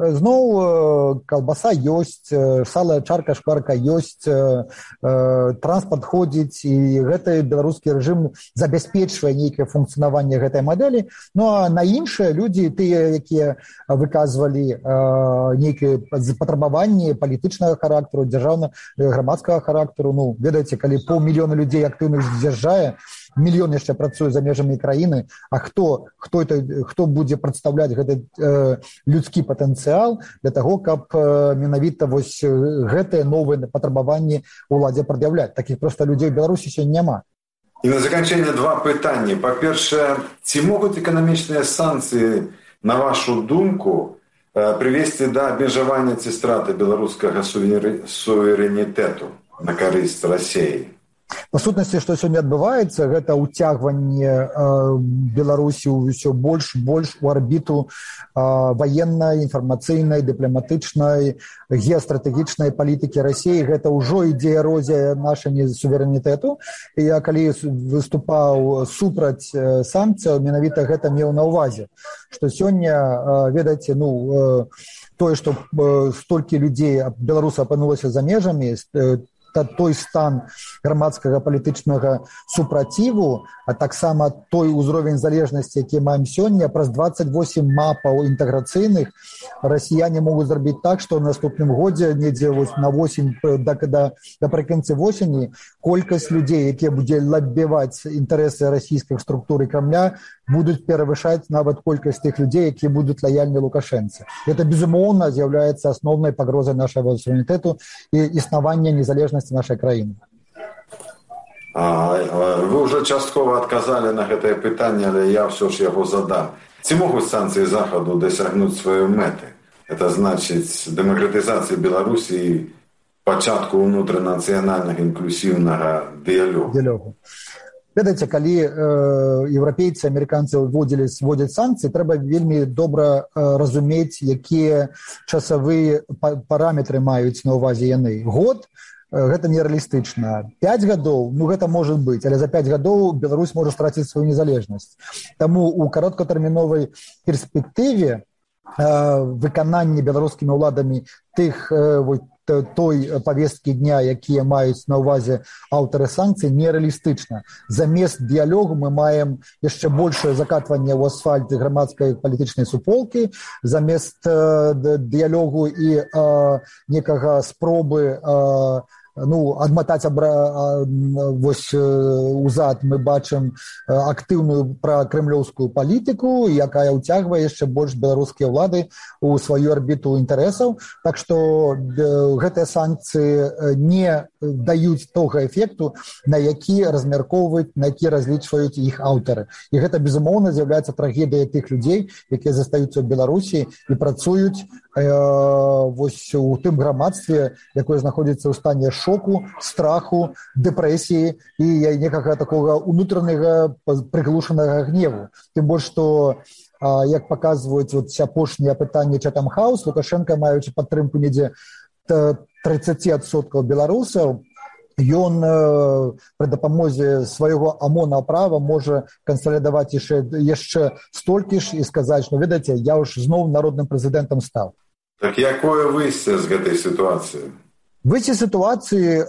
зноў калбаса ёсць, салая чарка, шкварка ёсць, транспарт ходзіць, і гэты беларускі рэжым забяспечвае нейкае функцыянаванне гэтай мадэлі. А на іншыя людзі, тыя, якія выказвалі нейкія патрабаванні палітычнага характару, дзяржаўна-грамадскага характару. Ведаеце, калі 500 000 людзей актыўна з'язджае, мільён яшчэ працуе за межамі краіны, а хто будзе прадстаўляць гэты людскі патэнцыял для таго, каб менавіта вось гэтыя новыя патрабаванні ўладзе прад'яўляць? Такіх проста людзей у Беларусі сёння няма. І на заканчэнне два пытанні. Па-першае, ці могуць эканамічныя санкцыі, на вашу думку, прывесці да абмежавання ці страты беларускага суверэнітэту на карысць Расіі? Па сутнасці, што сёння адбываецца, гэта ўцягванне Беларусі ўсё больш у арбіту ваеннай, інфармацыйнай, дыпламатычнай, геастратэгічнай палітыкі Расіі. Гэта ўжо ідзе эрозія нашага суверэнітэту. І я калі выступаў супраць санкцыяў, менавіта гэта меў на ўвазе, што сёння, ведаеце, тое, што столькі людзей беларусаў апынулася за межамі, той стан грамадскага палітычнага супраціву, а таксама той узровень залежнасці, які маем сёння, праз 28 мапаў інтэграцыйных расіяне могуць зрабіць так, што ў наступным годзе, недзе на восень, напрыканцы восені, колькасць людзей, якія будзе лабіваць інтарэсы расійскай структуры Крамля, будуць перавышаць нават колькасць тых людзей, якія будуць лаяльны Лукашэнцы. Гэта, безумоўна, з'яўляецца асноўнай пагрозай нашага суверэнітэту і існавання незалежнасці нашай краіны. Вы ўжо часткова адказалі на гэтае пытанне, але я ўсё ж яго задам. Ці могуць санкцыі Захаду дасягнуць сваёй мэты? Это значыць дэмакратызацыі Беларусі і пачатку ўнутранацыянальнага інклюсіўнага дыялогу. Ведаеце, калі еўрапейцы, амерыканцы вводзяць санкцыі, трэба вельмі добра разумець, якія часавыя параметры маюць на ўвазе яны. Год гэта нерэалістычна. 5 гадоў, гэта можа быць, але за 5 гадоў Беларусь можа страціць сваю незалежнасць. Таму ў кароткатэрміновай перспектыве выкананне беларускімі ўладамі той павесткі дня, якія маюць на ўвазе аўтары санкцый, нерэалістычна. Замест дыялогу мы маем яшчэ большае закатванне ў асфальт грамадскай палітычнай суполкі, замест дыялогу і некага спробы адматаць вось узад мы бачым актыўную пракрэмлёўскую палітыку, якая ўцягвае яшчэ больш беларускія ўлады ў сваю арбіту інтарэсаў. Так што гэтыя санкцыі не даюць тога эфекту, на які размяркоўваюць, на які разлічваюць іх аўтары. І гэта, безумоўна, з'яўляецца трагедыяй тых людзей, якія застаюцца ў Беларусі і працуюць вось у тым грамадстве, якое знаходзіцца ў стане шоку, страху, дэпрэсіі і некага такога ўнутранага прыглушанага гневу. Тым больш, што як паказваюць апошнія апытанні Chatham House, Лукашенко, маючы падтрымку недзе 30% беларусаў, ён пры дапамозе свайго ОМОНа права можа кансалідаваць яшчэ столькі ж і сказаць, што, ведаеце, я ўж зноў народным прэзідэнтам стаў. Так якое выйсце з гэтай сітуацыі? Выйсце сітуацыі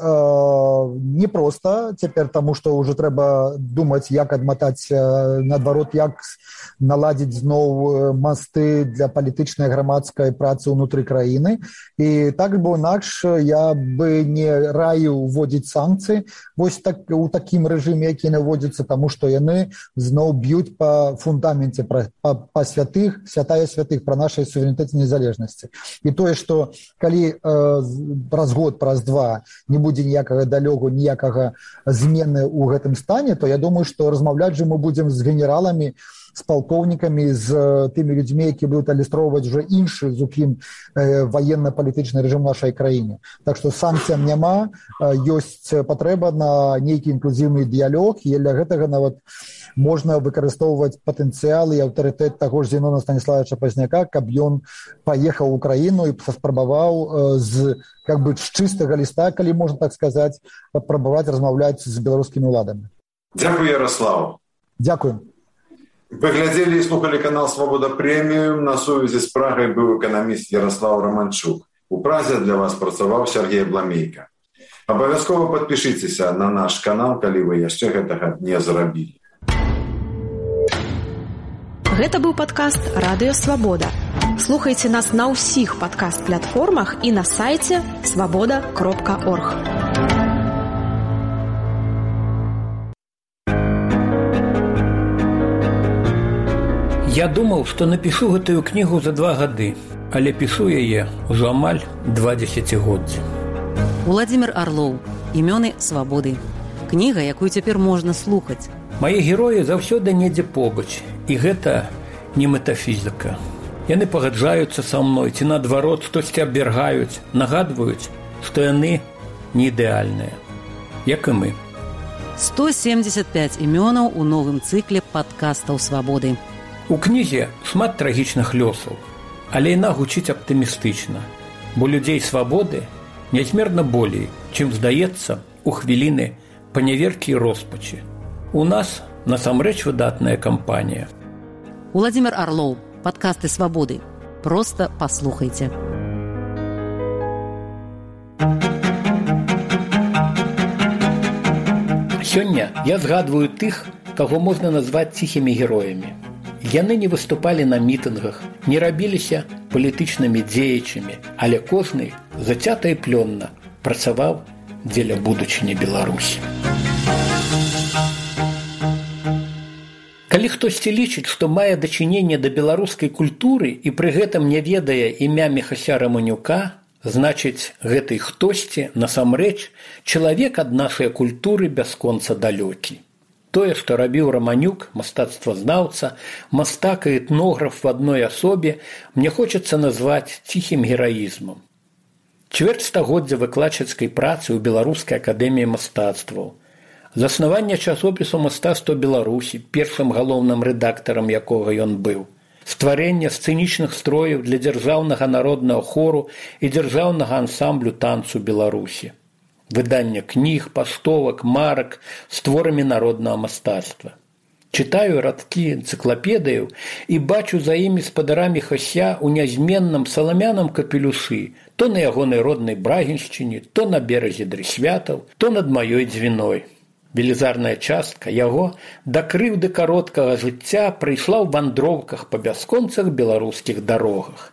непроста цяпер, таму што ўжо трэба думаць, як адматаць наадварот, як наладзіць зноў масты для палітычнай грамадскай працы ўнутры краіны. І так бо інакш я бы не раіў уводзіць санкцыі вось так у такім рэжыме, які наводзіцца, таму што яны зноў б'юць па фундаменце, па святых, святая святых, пра нашай суверэнітэт і незалежнасці. І тое, што калі праз год, праз два не будзе ніякага далёгу, ніякага змены ў гэтым стане, то я думаю, што размаўляць жа мы будзем з генераламі, з палкоўнікамі, з тымі людзьмі, які будуць алюстроўваць уже іншы зусім ваенна-палітычны рэжым нашай краіне. Так што санкцыям няма, ёсць патрэба на нейкі інклюзіўны дыялог, і для гэтага нават можна выкарыстоўваць патэнцыял і аўтарытэт таго ж Зенона Станіславовича Пазняка, каб ён паехаў у краіну і спрабаваў з чыстага ліста, калі можна так сказаць, паспрабаваць размаўляць з беларускімі ўладамі. Дзякуй, Ярослав. Дзякуй. Вы глядзелі і слухалі канал «Свабода Прэміум». На сувязі з Прагай быў эканаміст Ярослав Романчук. У Празе для вас працаваў Сергей Бламейка. Абавязкова падпішыцеся на наш канал, калі вы яшчэ гэтага не зрабілі. Гэта быў падкаст «Радыё Свабода». Слухайце нас на ўсіх падкаст-платформах і на сайце svaboda.org. Я думаў, што напішу гэтую кнігу за 2 гады, але пішу яе ўжо амаль 2 дзесяцігоддзі. Уладзімір Арлоў. Імёны свабоды. Кніга, якую цяпер можна слухаць. Мае героі заўсёды недзе побач, і гэта не метафізіка. Яны пагаджаюцца са мной, ці наадварот штосьці абвяргаюць, нагадваюць, што яны не ідэальныя, як і мы. 175 імёнаў у новым цыкле падкастаў свабоды. У кнізе шмат трагічных лёсаў, але яна гучыць аптымістычна, бо людзей свабоды нязмерна болей, чым здаецца у хвіліны паняверкі і роспачы. У нас насамрэч выдатная кампанія. Уладзімір Арлоў. Падкасты свабоды. Проста паслухайце. Сёння я згадваю тых, каго можна назваць ціхімі героямі. Яны не выступалі на мітынгах, не рабіліся палітычнымі дзеячамі, але кожны зацята і плённа працаваў дзеля будучыні Беларусі. Калі хтосьці лічыць, што мае дачыненне да беларускай культуры і пры гэтым не ведае імя Міхася Раманюка, значыць, гэтай хтосьці насамрэч чалавек ад нашай культуры бясконца далёкі. Тое, што рабіў Раманюк, мастацтвазнаўца, мастак і этнограф в адной асобе, мне хочацца назваць ціхім гераізмам. Чвэрць стагоддзя выкладчыцкай працы ў Беларускай акадэміі мастацтваў. Заснаванне часопісу «Мастацтва Беларусі», першым галоўным рэдактарам якога ён быў. Стварэнне сцэнічных строяў для дзяржаўнага народнага хору і дзяржаўнага ансамблю танцу Беларусі. Выданне кніг, пастовак, марак з творамі народнага мастацтва. Чытаю радкі энцыклапедыяў і бачу за імі спадара Міхася ў нязменным саламяным капелюшы, то на ягонай роднай Брагіншчыне, то на беразе Дрысвятаў, то над маёй Дзвіной. Велізарная частка яго да крыўды кароткага жыцця прыйшла ў вандроўках па бясконцых беларускіх дарогах.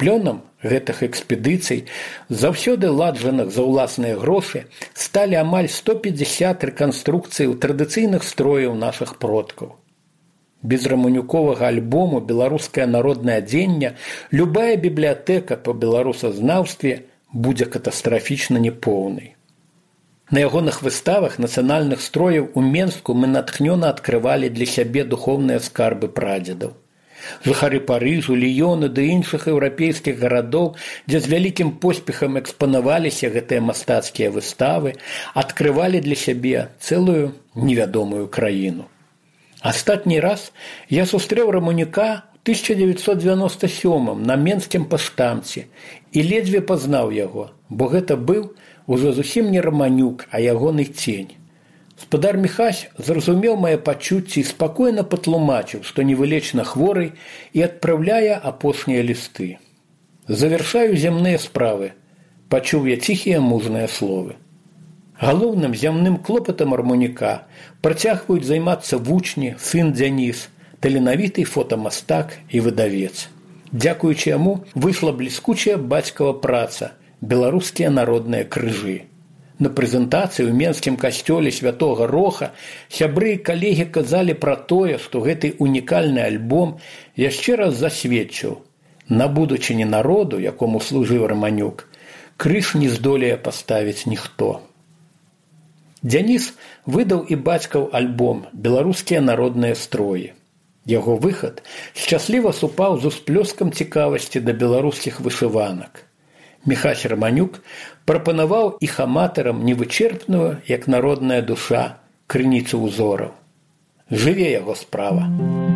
плёнам гэтых экспедыцый, заўсёды ладжаных за ўласныя грошы, сталі амаль 150 рэканструкцый традыцыйных строяў нашых продкаў. Без раманюковага альбому «Беларускае народнае адзенне» любая бібліятэка па беларусазнаўстве будзе катастрафічна непоўнай. На ягоных выставах нацыянальных строяў у Менску мы натхнёна адкрывалі для сябе духоўныя скарбы прадзедаў. Жыхары Парыжу, Ліёну ды іншых еўрапейскіх гарадоў, дзе з вялікім поспехам экспанаваліся гэтыя мастацкія выставы, адкрывалі для сябе цэлую невядомую краіну. Астатні раз я сустрэў Раманюка ў 1997 на Менскім паштамце і ледзьве пазнаў яго, бо гэта быў ужо зусім не Раманюк, а ягоны цень. Спадар Міхась зразумеў мае пачуцці і спакойна патлумачыў, што невылечна хворы і адпраўляе апошнія лісты. «Завяршаю зямныя справы», пачуў я ціхія мужныя словы. Галоўным зямным клопатам Раманюка працягваюць займацца вучні, сын Дзяніс, таленавіты фотамастак і выдавец. Дзякуючы яму выйшла бліскучая бацькава праца «Беларускія народныя крыжы». На прэзентацыі ў Менскім касцёле Святога Роха сябры і калегі казалі пра тое, што гэты унікальны альбом яшчэ раз засведчыў: на будучыні народу, якому служыў Раманюк, крыж не здолее паставіць ніхто. Дзяніс выдаў і бацькаў альбом «Беларускія народныя строі». Яго выхад шчасліва супаў з усплёскам цікавасці да беларускіх вышыванак. Міхась Раманюк прапанаваў іх аматарам невычерпную, як народная душа, крыніцу ўзораў. Жыве яго справа.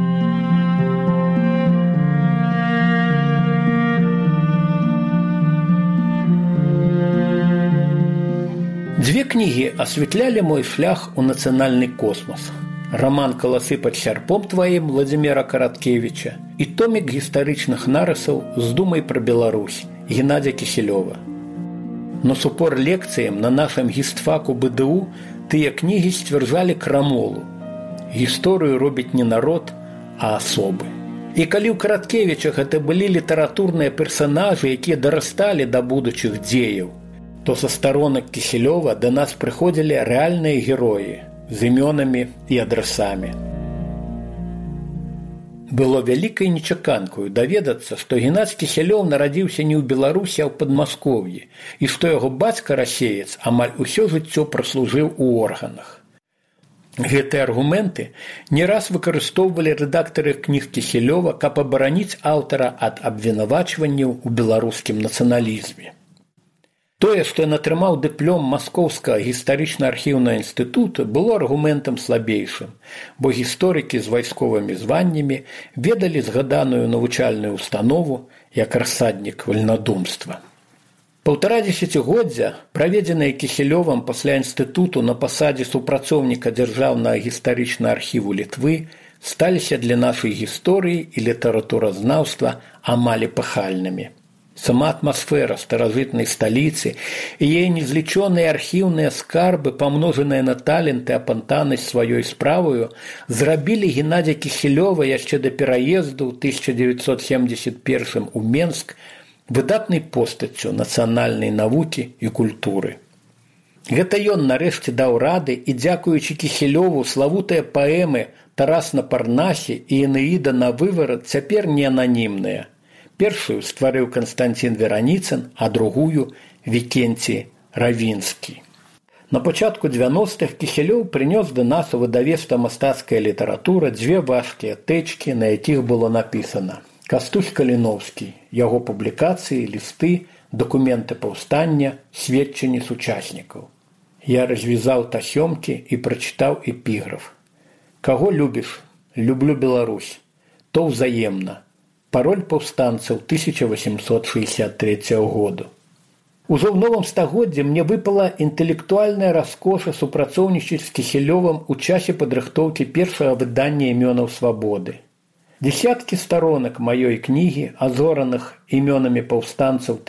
Дзве кнігі асвятлялі мой шлях у нацыянальны космас. Раман «Каласы пад сярпом тваім» Владзіміра Караткевіча і томік гістарычных нарысаў з думай пра Беларусь Геннадзя Кісялёва. На супор лекцыям на нашым гістфаку БДУ тыя кнігі сцвярджалі крамолу. Гісторыю робіць не народ, а асобы. І калі ў Караткевіча гэта былі літаратурныя персанажы, якія дарасталі да будучых дзеяў, то са старонак Кісялёва да нас прыходзілі рэальныя героі з імёнамі і адрасамі. Было вялікай нечаканкаю даведацца, што Геннадзь Кісялёў нарадзіўся не ў Беларусі, а ў Падмасков'і, і што яго бацька-расеец амаль усё жыццё праслужыў у органах. Гэтыя аргументы не раз выкарыстоўвалі рэдактары кніг Кісялёва, каб абараніць аўтара ад абвінавачванняў у беларускім нацыяналізме. Тое, што ён атрымаў дыплом Маскоўскага гістарычна-архіўнага інстытута, было аргументам слабейшым, бо гісторыкі з вайсковымі званнямі ведалі згаданую навучальную установу як рассаднік вальнадумства. 1,5 дзесяцігоддзя, праведзеныя Кісялёвам пасля інстытуту на пасадзе супрацоўніка дзяржаўнага гістарычнага архіву Літвы, сталіся для нашай гісторыі і літаратуразнаўства амаль эпахальнымі. Сама атмасфера старажытнай сталіцы і яе незлічоныя архіўныя скарбы, памножаныя на таленты, апантанасць сваёй справаю, зрабілі Геннадзя Кісялёва яшчэ да пераезду ў 1971 у Менск выдатнай постаццю нацыянальнай навукі і культуры. Гэта ён нарэшце даў рады і, дзякуючы Кісялёву, славутыя паэмы «Тарас на Парнасе» і «Энеіда на выварат» цяпер не ананімныя. Першую стварыў Канстанцін Вераніцын, а другую – Вікенцій Равінскі. На пачатку 90-х Кісялёў прынёс да нас у выдавецтва «Мастацкая літаратура» дзве важкія тэчкі, на якіх было напісана: Кастусь Каліноўскі, яго публікацыі, лісты, дакументы паўстання, сведчанні сучаснікаў. Я развязаў тасёмкі і прачытаў эпіграф. Каго любіш? Люблю Беларусь. То ўзаемна. Пароль паўстанцаў 1863 году. Ужо ў новым стагоддзі мне выпала інтэлектуальная раскоша супрацоўнічаць з Кісялёвым у часе падрыхтоўкі першага выдання імёнаў свабоды. Десяткі старонак маёй кнігі, азораных імёнамі паўстанцаў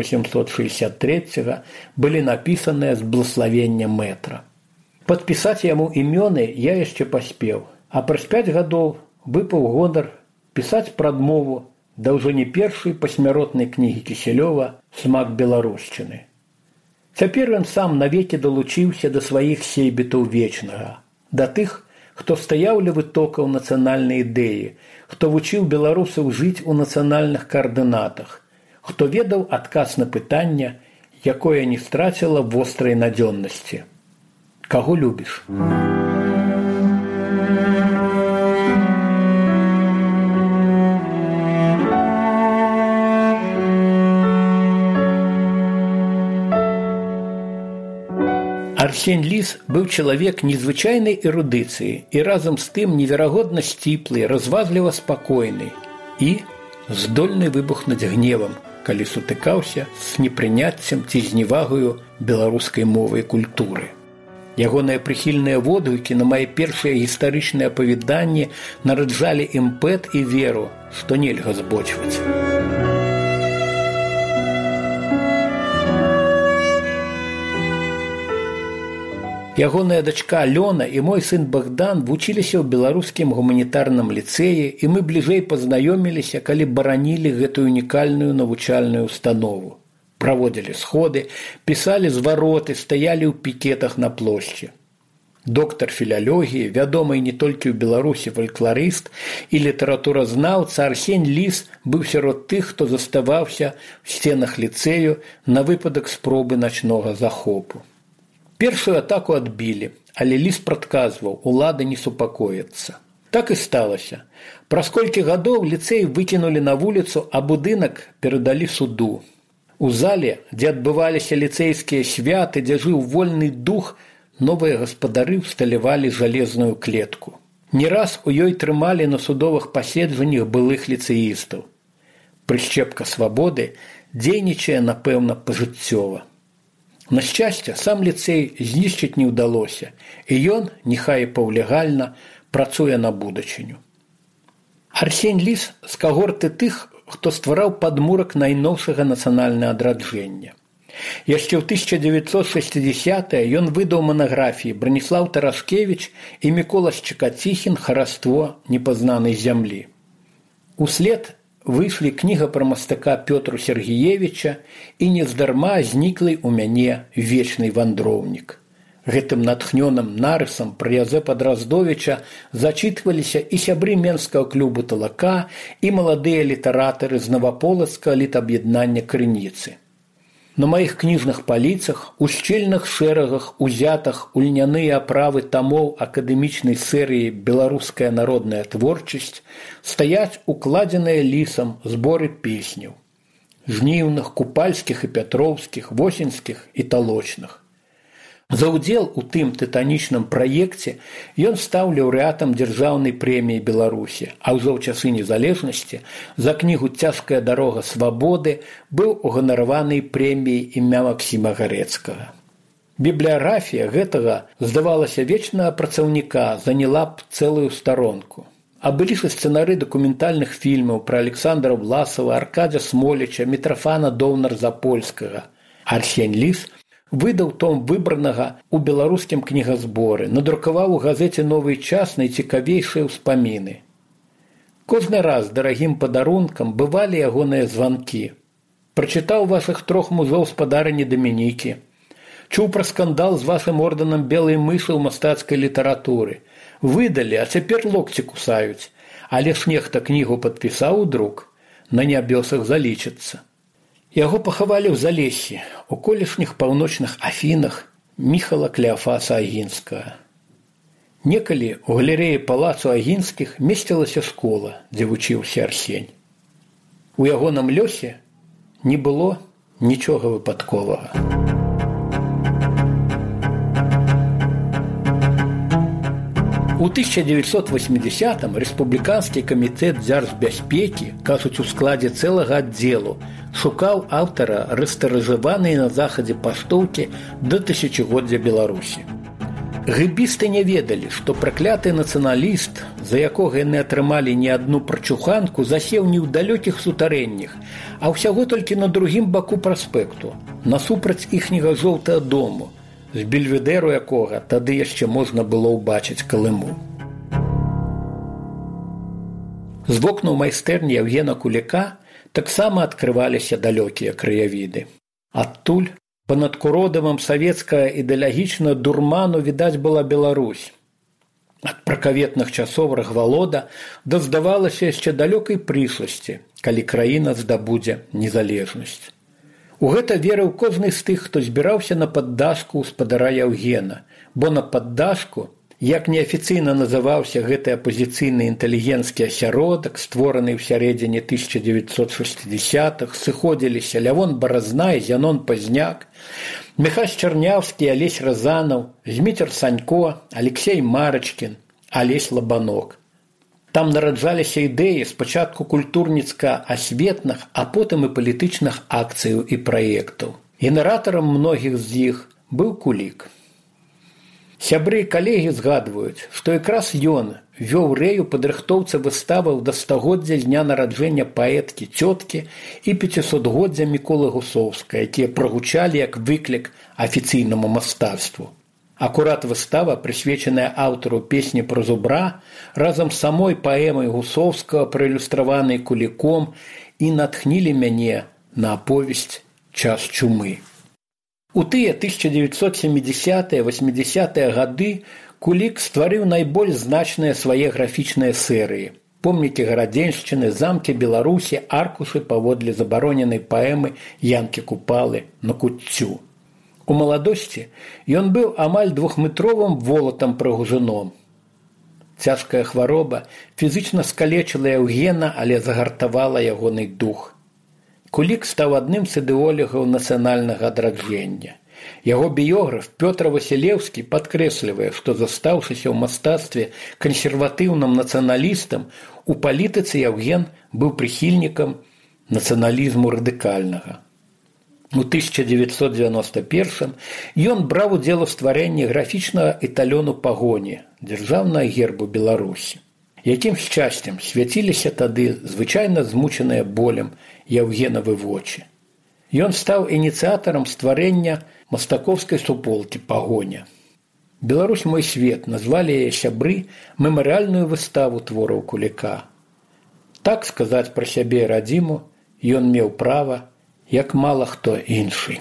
1863 былі напісаныя з блаславення мэтра. Падпісаць яму імёны я яшчэ паспеў, а праз 5 гадоў выпаў гонар пісаць прадмову да ўжо не першай пасмяротнай кнігі Кісялёва «Смак беларушчыны». Цяпер ён сам навекі далучыўся да сваіх сейбітаў вечнага, да тых, хто стаяў ля вытокаў нацыянальнай ідэі, хто вучыў беларусаў жыць у нацыянальных каардынатах, хто ведаў адказ на пытанне, якое не страціла вострай надзённасці. Каго любіш? Арсень Ліс быў чалавек незвычайнай эрудыцыі і разам з тым неверагодна сціплы, разважліва спакойны і здольны выбухнуць гневам, калі сутыкаўся з непрыняццем ці зневагаю беларускай мовы і культуры. Ягоныя прыхільныя водгукі на мае першыя гістарычныя апавяданні нараджалі імпэт і веру, што нельга збочваць. Ягоная дачка Алёна і мой сын Богдан вучыліся ў беларускім гуманітарным ліцэі, і мы бліжэй пазнаёміліся, калі баранілі гэтую унікальную навучальную установу. Праводзілі сходы, пісалі звароты, стаялі ў пікетах на плошчы. Доктар філалогіі, вядомы не толькі ў Беларусі фалькларыст і літаратуразнаўца Арсень Ліс быў сярод тых, хто заставаўся ў сценах ліцэю на выпадак спробы начнога захопу. Першую атаку адбілі, але Ліс прадказваў, улада не супакоіцца. Так і сталася. Праз колькі гадоў ліцэй выкінулі на вуліцу, а будынак перадалі суду. У зале, дзе адбываліся ліцэйскія святы, дзе жыў вольны дух, новыя гаспадары ўсталявалі жалезную клетку. Не раз у ёй трымалі на судовых паседжаннях былых ліцэістаў. Прышчэпка свабоды дзейнічае, напэўна, пажыццёва. На шчасце, сам ліцэй знішчыць не ўдалося, і ён, няхай і паўлегальна, працуе на будучыню. Арсень Ліс з кагорты тых, хто ствараў падмурак найноўшага нацыянальнага адраджэння. Яшчэ ў 1960-е ён выдаў манаграфіі Браніслаў Тарашкевіч і Мікола Шчекаціхін «Хараство непазнанай зямлі». Услед выйшлі кніга пра мастака Пётру Сергеевіча і нездарма зніклый у мяне вечны вандроўнік. Гэтым натхнёным нарысам пра Язэпа Драздовіча зачытваліся і сябры Менскага клубу «Талака», і маладыя літаратары з Наваполацкага літаб'яднання «Крыніцы». На маіх кніжных паліцах, у шчыльных шэрагах узятах у льняныя аправы тамоў акадэмічнай серыі «Беларуская народная творчасць» стаяць укладзеныя Лісам зборы песняў – жніўных, купальскіх і пятроўскіх, восеньскіх і талочных. За ўдзел у тым тытанічным праекце ён стаў лаўрэатам дзяржаўнай прэміі Беларусі, а ўжо ў часы незалежнасці за кнігу «Цяжкая дарога свабоды» быў уганараваны прэміяй імя Максіма Гарэцкага. Бібліяграфія гэтага, здавалася, вечнага працаўніка заняла б цэлую старонку. А былі ж сцэнары дакументальных фільмаў пра Александра Власова, Аркадзя Смоліча, Мітрафана Доўнар-Запольскага. Арсень Ліс выдаў том выбранага ў беларускім кнігазборы, надрукаваў у газеце «Новы час» найцікавейшыя ўспаміны. Кожны раз дарагім падарункам бывалі ягоныя званкі. Прачытаў вашых 3 музоў спадарыні Дамінікі. Чуў пра скандал з вашым ордэнам белай мышы ў мастацкай літаратуры. Выдалі, а цяпер локці кусаюць. Але ж нехта кнігу падпісаў у друк. На нябёсах залічыцца. Яго пахавалі ў Залессі, у колішніх паўночных Афінах Міхала Клеафаса Агінскага. Некалі у галерэі палацу Агінскіх месцілася школа, дзе вучыўся Арсень. У ягоным лёсе не было нічога выпадковага. У 1980-м рэспубліканскі камітэт дзяржбяспекі, кажуць, у складзе цэлага аддзелу, шукаў аўтара рэстаражаванай на захадзе паштоўкі да тысячагоддзя Беларусі. Гэбісты не ведалі, што пракляты нацыяналіст, за якога яны атрымалі не адну прачуханку, засеў не ў далёкіх сутарэннях, а ўсяго толькі на другім баку праспекту, насупраць іхняга жоўтага дому, з бельведэру якога тады яшчэ можна было ўбачыць Калыму. З вокнаў майстэрні Яўгена Куліка таксама адкрываліся далёкія краявіды. Адтуль па-над Куродавам савецкага ідэалагічнага дурману відаць была Беларусь. Ад пракаветных часоў Рагвалода да, здавалася, яшчэ далёкай прышласці, калі краіна здабудзе незалежнасць. У гэта верыў кожны з тых, хто збіраўся на паддашку гаспадара Яўгена, бо на паддашку, як неафіцыйна называўся гэты апазіцыйны інтэлігенцкі асяродак, створаны ў сярэдзіне 1960-х, сыходзіліся Лявон Баразнай, Зянон Пазняк, Міхась Чарняўскі, Алесь Разанаў, Зміцер Санько, Алексей Марачкін, Алесь Лабанок. Там нараджаліся ідэі спачатку культурніцка-асветных, а потым і палітычных акцыяў і праектаў. Генератарам многіх з іх быў Кулік. Сябры і калегі згадваюць, што якраз ён вёў рэю падрыхтоўцы выставаў да стагоддзя з дня нараджэння паэткі цёткі і 500годдзя Міколы Гусоўскай, якія прагучалі як выклік афіцыйнаму мастацтву. Акурат выстава, прысвечаная аўтару песні пра зубра, разам з самой паэмай Гусоўскага, праілюстраванай Куліком, і натхнілі мяне на аповесць «Час чумы». У тыя 1970-80-е гады Кулік стварыў найбольш значныя свае графічныя серыі. Помнікі гарадзеншчыны, замкі Беларусі, аркушы паводле забароненай паэмы Янкі Купалы на куццю. У маладосці ён быў амаль 2-метровым волатам прыгужуном. Цяжкая хвароба фізічна скалечыла Яўгена, але загартавала ягоны дух. Кулік стаў адным з ідэолагаў нацыянальнага адраджэння. Яго біёграф Пётр Васілеўскі падкрэслівае, што застаўшыся ў мастацтве кансерватыўным нацыяналістам, у палітыцы Яўген быў прыхільнікам нацыяналізму радыкальнага. У 1991 ён браў удзел у стварэнні графічнага эталёну пагоні, дзяржаўнага гербу Беларусі. Якім шчасцем свяціліся тады звычайна змучаныя болем Яўгенавы вочы. Ён стаў ініцыятарам стварэння мастакоўскай суполкі «Пагоня». «Беларусь мой свет» назвалі яе сябры мемарыяльную выставу твораў Куліка. Так сказаць пра сябе радзіму ён меў права, як мала хто іншы.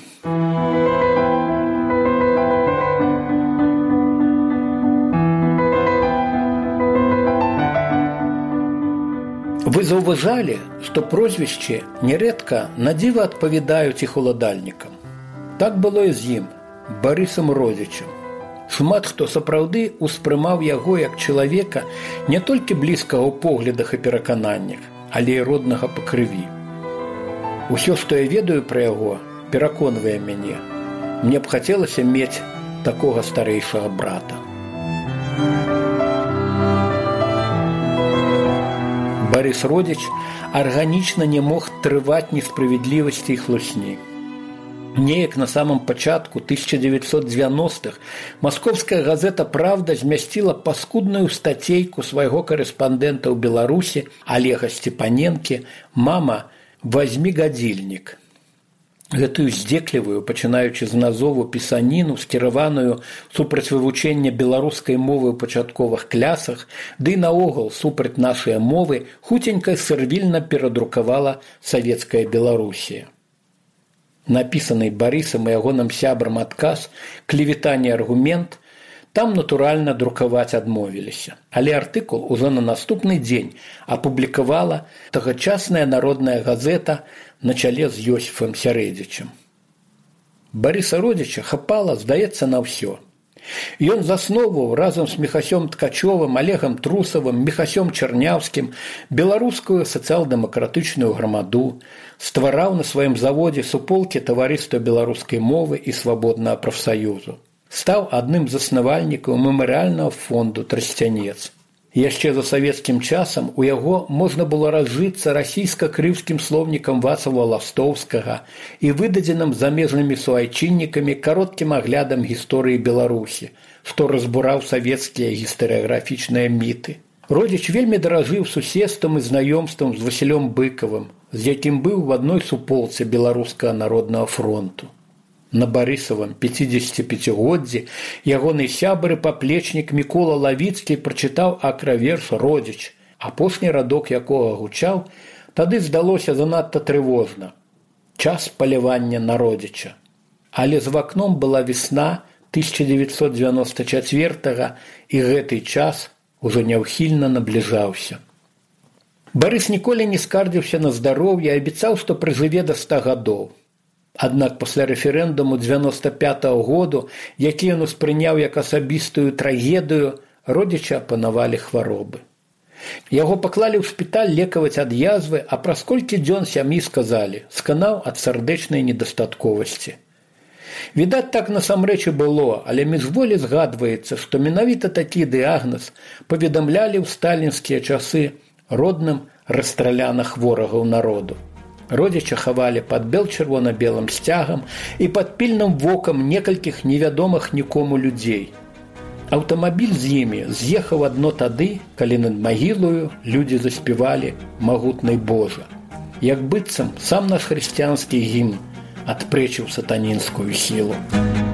Вы заўважалі, што прозвішчы нярэдка надзіва адпавядаюць іх уладальнікам. Так было і з ім, Барысам Родзічам. Шмат хто сапраўды ўспрымаў яго як чалавека не толькі блізкага ў поглядах і перакананнях, але і роднага па крыві. Усё, што я ведаю пра яго, пераконвае мяне. Мне б хацелася мець такога старэйшага брата. Барыс Родзіч арганічна не мог трываць несправядлівасці і хлусні. Неяк на самом пачатку 1990-х маскоўская газета «Правда» змясціла паскудную стацейку свайго карэспандэнта ў Беларусі Олега Степаненкі «Мама, возьми гадзільнік». Гэтую здзеклівую, пачынаючы з назову пісаніну, скіраваную супраць вывучэння беларускай мовы ў пачатковых класах, ды наогул супраць нашай мовы, хуценька сэрвільна перадрукавала савецкая Беларусія. Напісаны Барысам і ягоным сябрам адказ, клеветанне аргумент, там, натуральна, друкаваць адмовіліся. Але артыкул ужо на наступны дзень апублікавала тагачасная народная газета на чале з Ёсіфам Сярэдзічам. Барыса Родзіча хапала, здаецца, на ўсё. Ён засноўваў разам з Міхасём Ткачовым, Олегам Трусавым, Міхасём Чарняўскім беларускую сацыял-дэмакратычную грамаду, ствараў на сваім заводзе суполкі таварыства беларускай мовы і свабоднага прафсаюзу. Стаў адным з заснавальнікаў мемарыяльнага фонду «Трасцянец». Яшчэ за савецкім часам у яго можна было разжыцца расійска-крыўскім слоўнікам Вацлава Ластоўскага і выдадзеным замежнымі суайчыннікамі кароткім аглядам гісторыі Беларусі, што разбураў савецкія гістарыяграфічныя міты. Родзіч вельмі даражыў суседствам і знаёмствам з Васілём Быкавым, з якім быў в адной суполцы Беларускага народнага фронту. На Барысавым 55-годдзі ягоны сябар і паплечнік Мікола Лавіцкі прачытаў акраверш «Родзіч», апошні радок якога гучаў, тады здалося занадта трывожна. Час палявання на родзіча. Але з вакном была весна 1994 і гэты час ужо няўхільна набліжаўся. Барыс ніколі не скардзіўся на здароўе і абяцаў, што прыжыве да 100 гадоў. Аднак пасля рэферэндуму 95-го году, які ён успрыняў як асабістую трагедыю, родзіча апанавалі хваробы. Яго паклалі ў шпіталь лекаваць ад язвы, а праз колькі дзён сям'і сказалі, сканаў ад сардэчнай недастатковасці. Відаць, так насамрэч і было, але міжволі згадваецца, што менавіта такі дыягназ паведамлялі ў сталінскія часы родным расстраляных ворагаў народу. Родзіча хавалі пад бел-чырвона-белым сцягам і пад пільным вокам некалькіх невядомых нікому людзей. Аўтамабіль з імі з'ехаў адно тады, калі над магілою людзі заспявалі «Магутны Божа». Як быццам сам наш хрысціянскі гімн адпрэчыў сатанінскую сілу.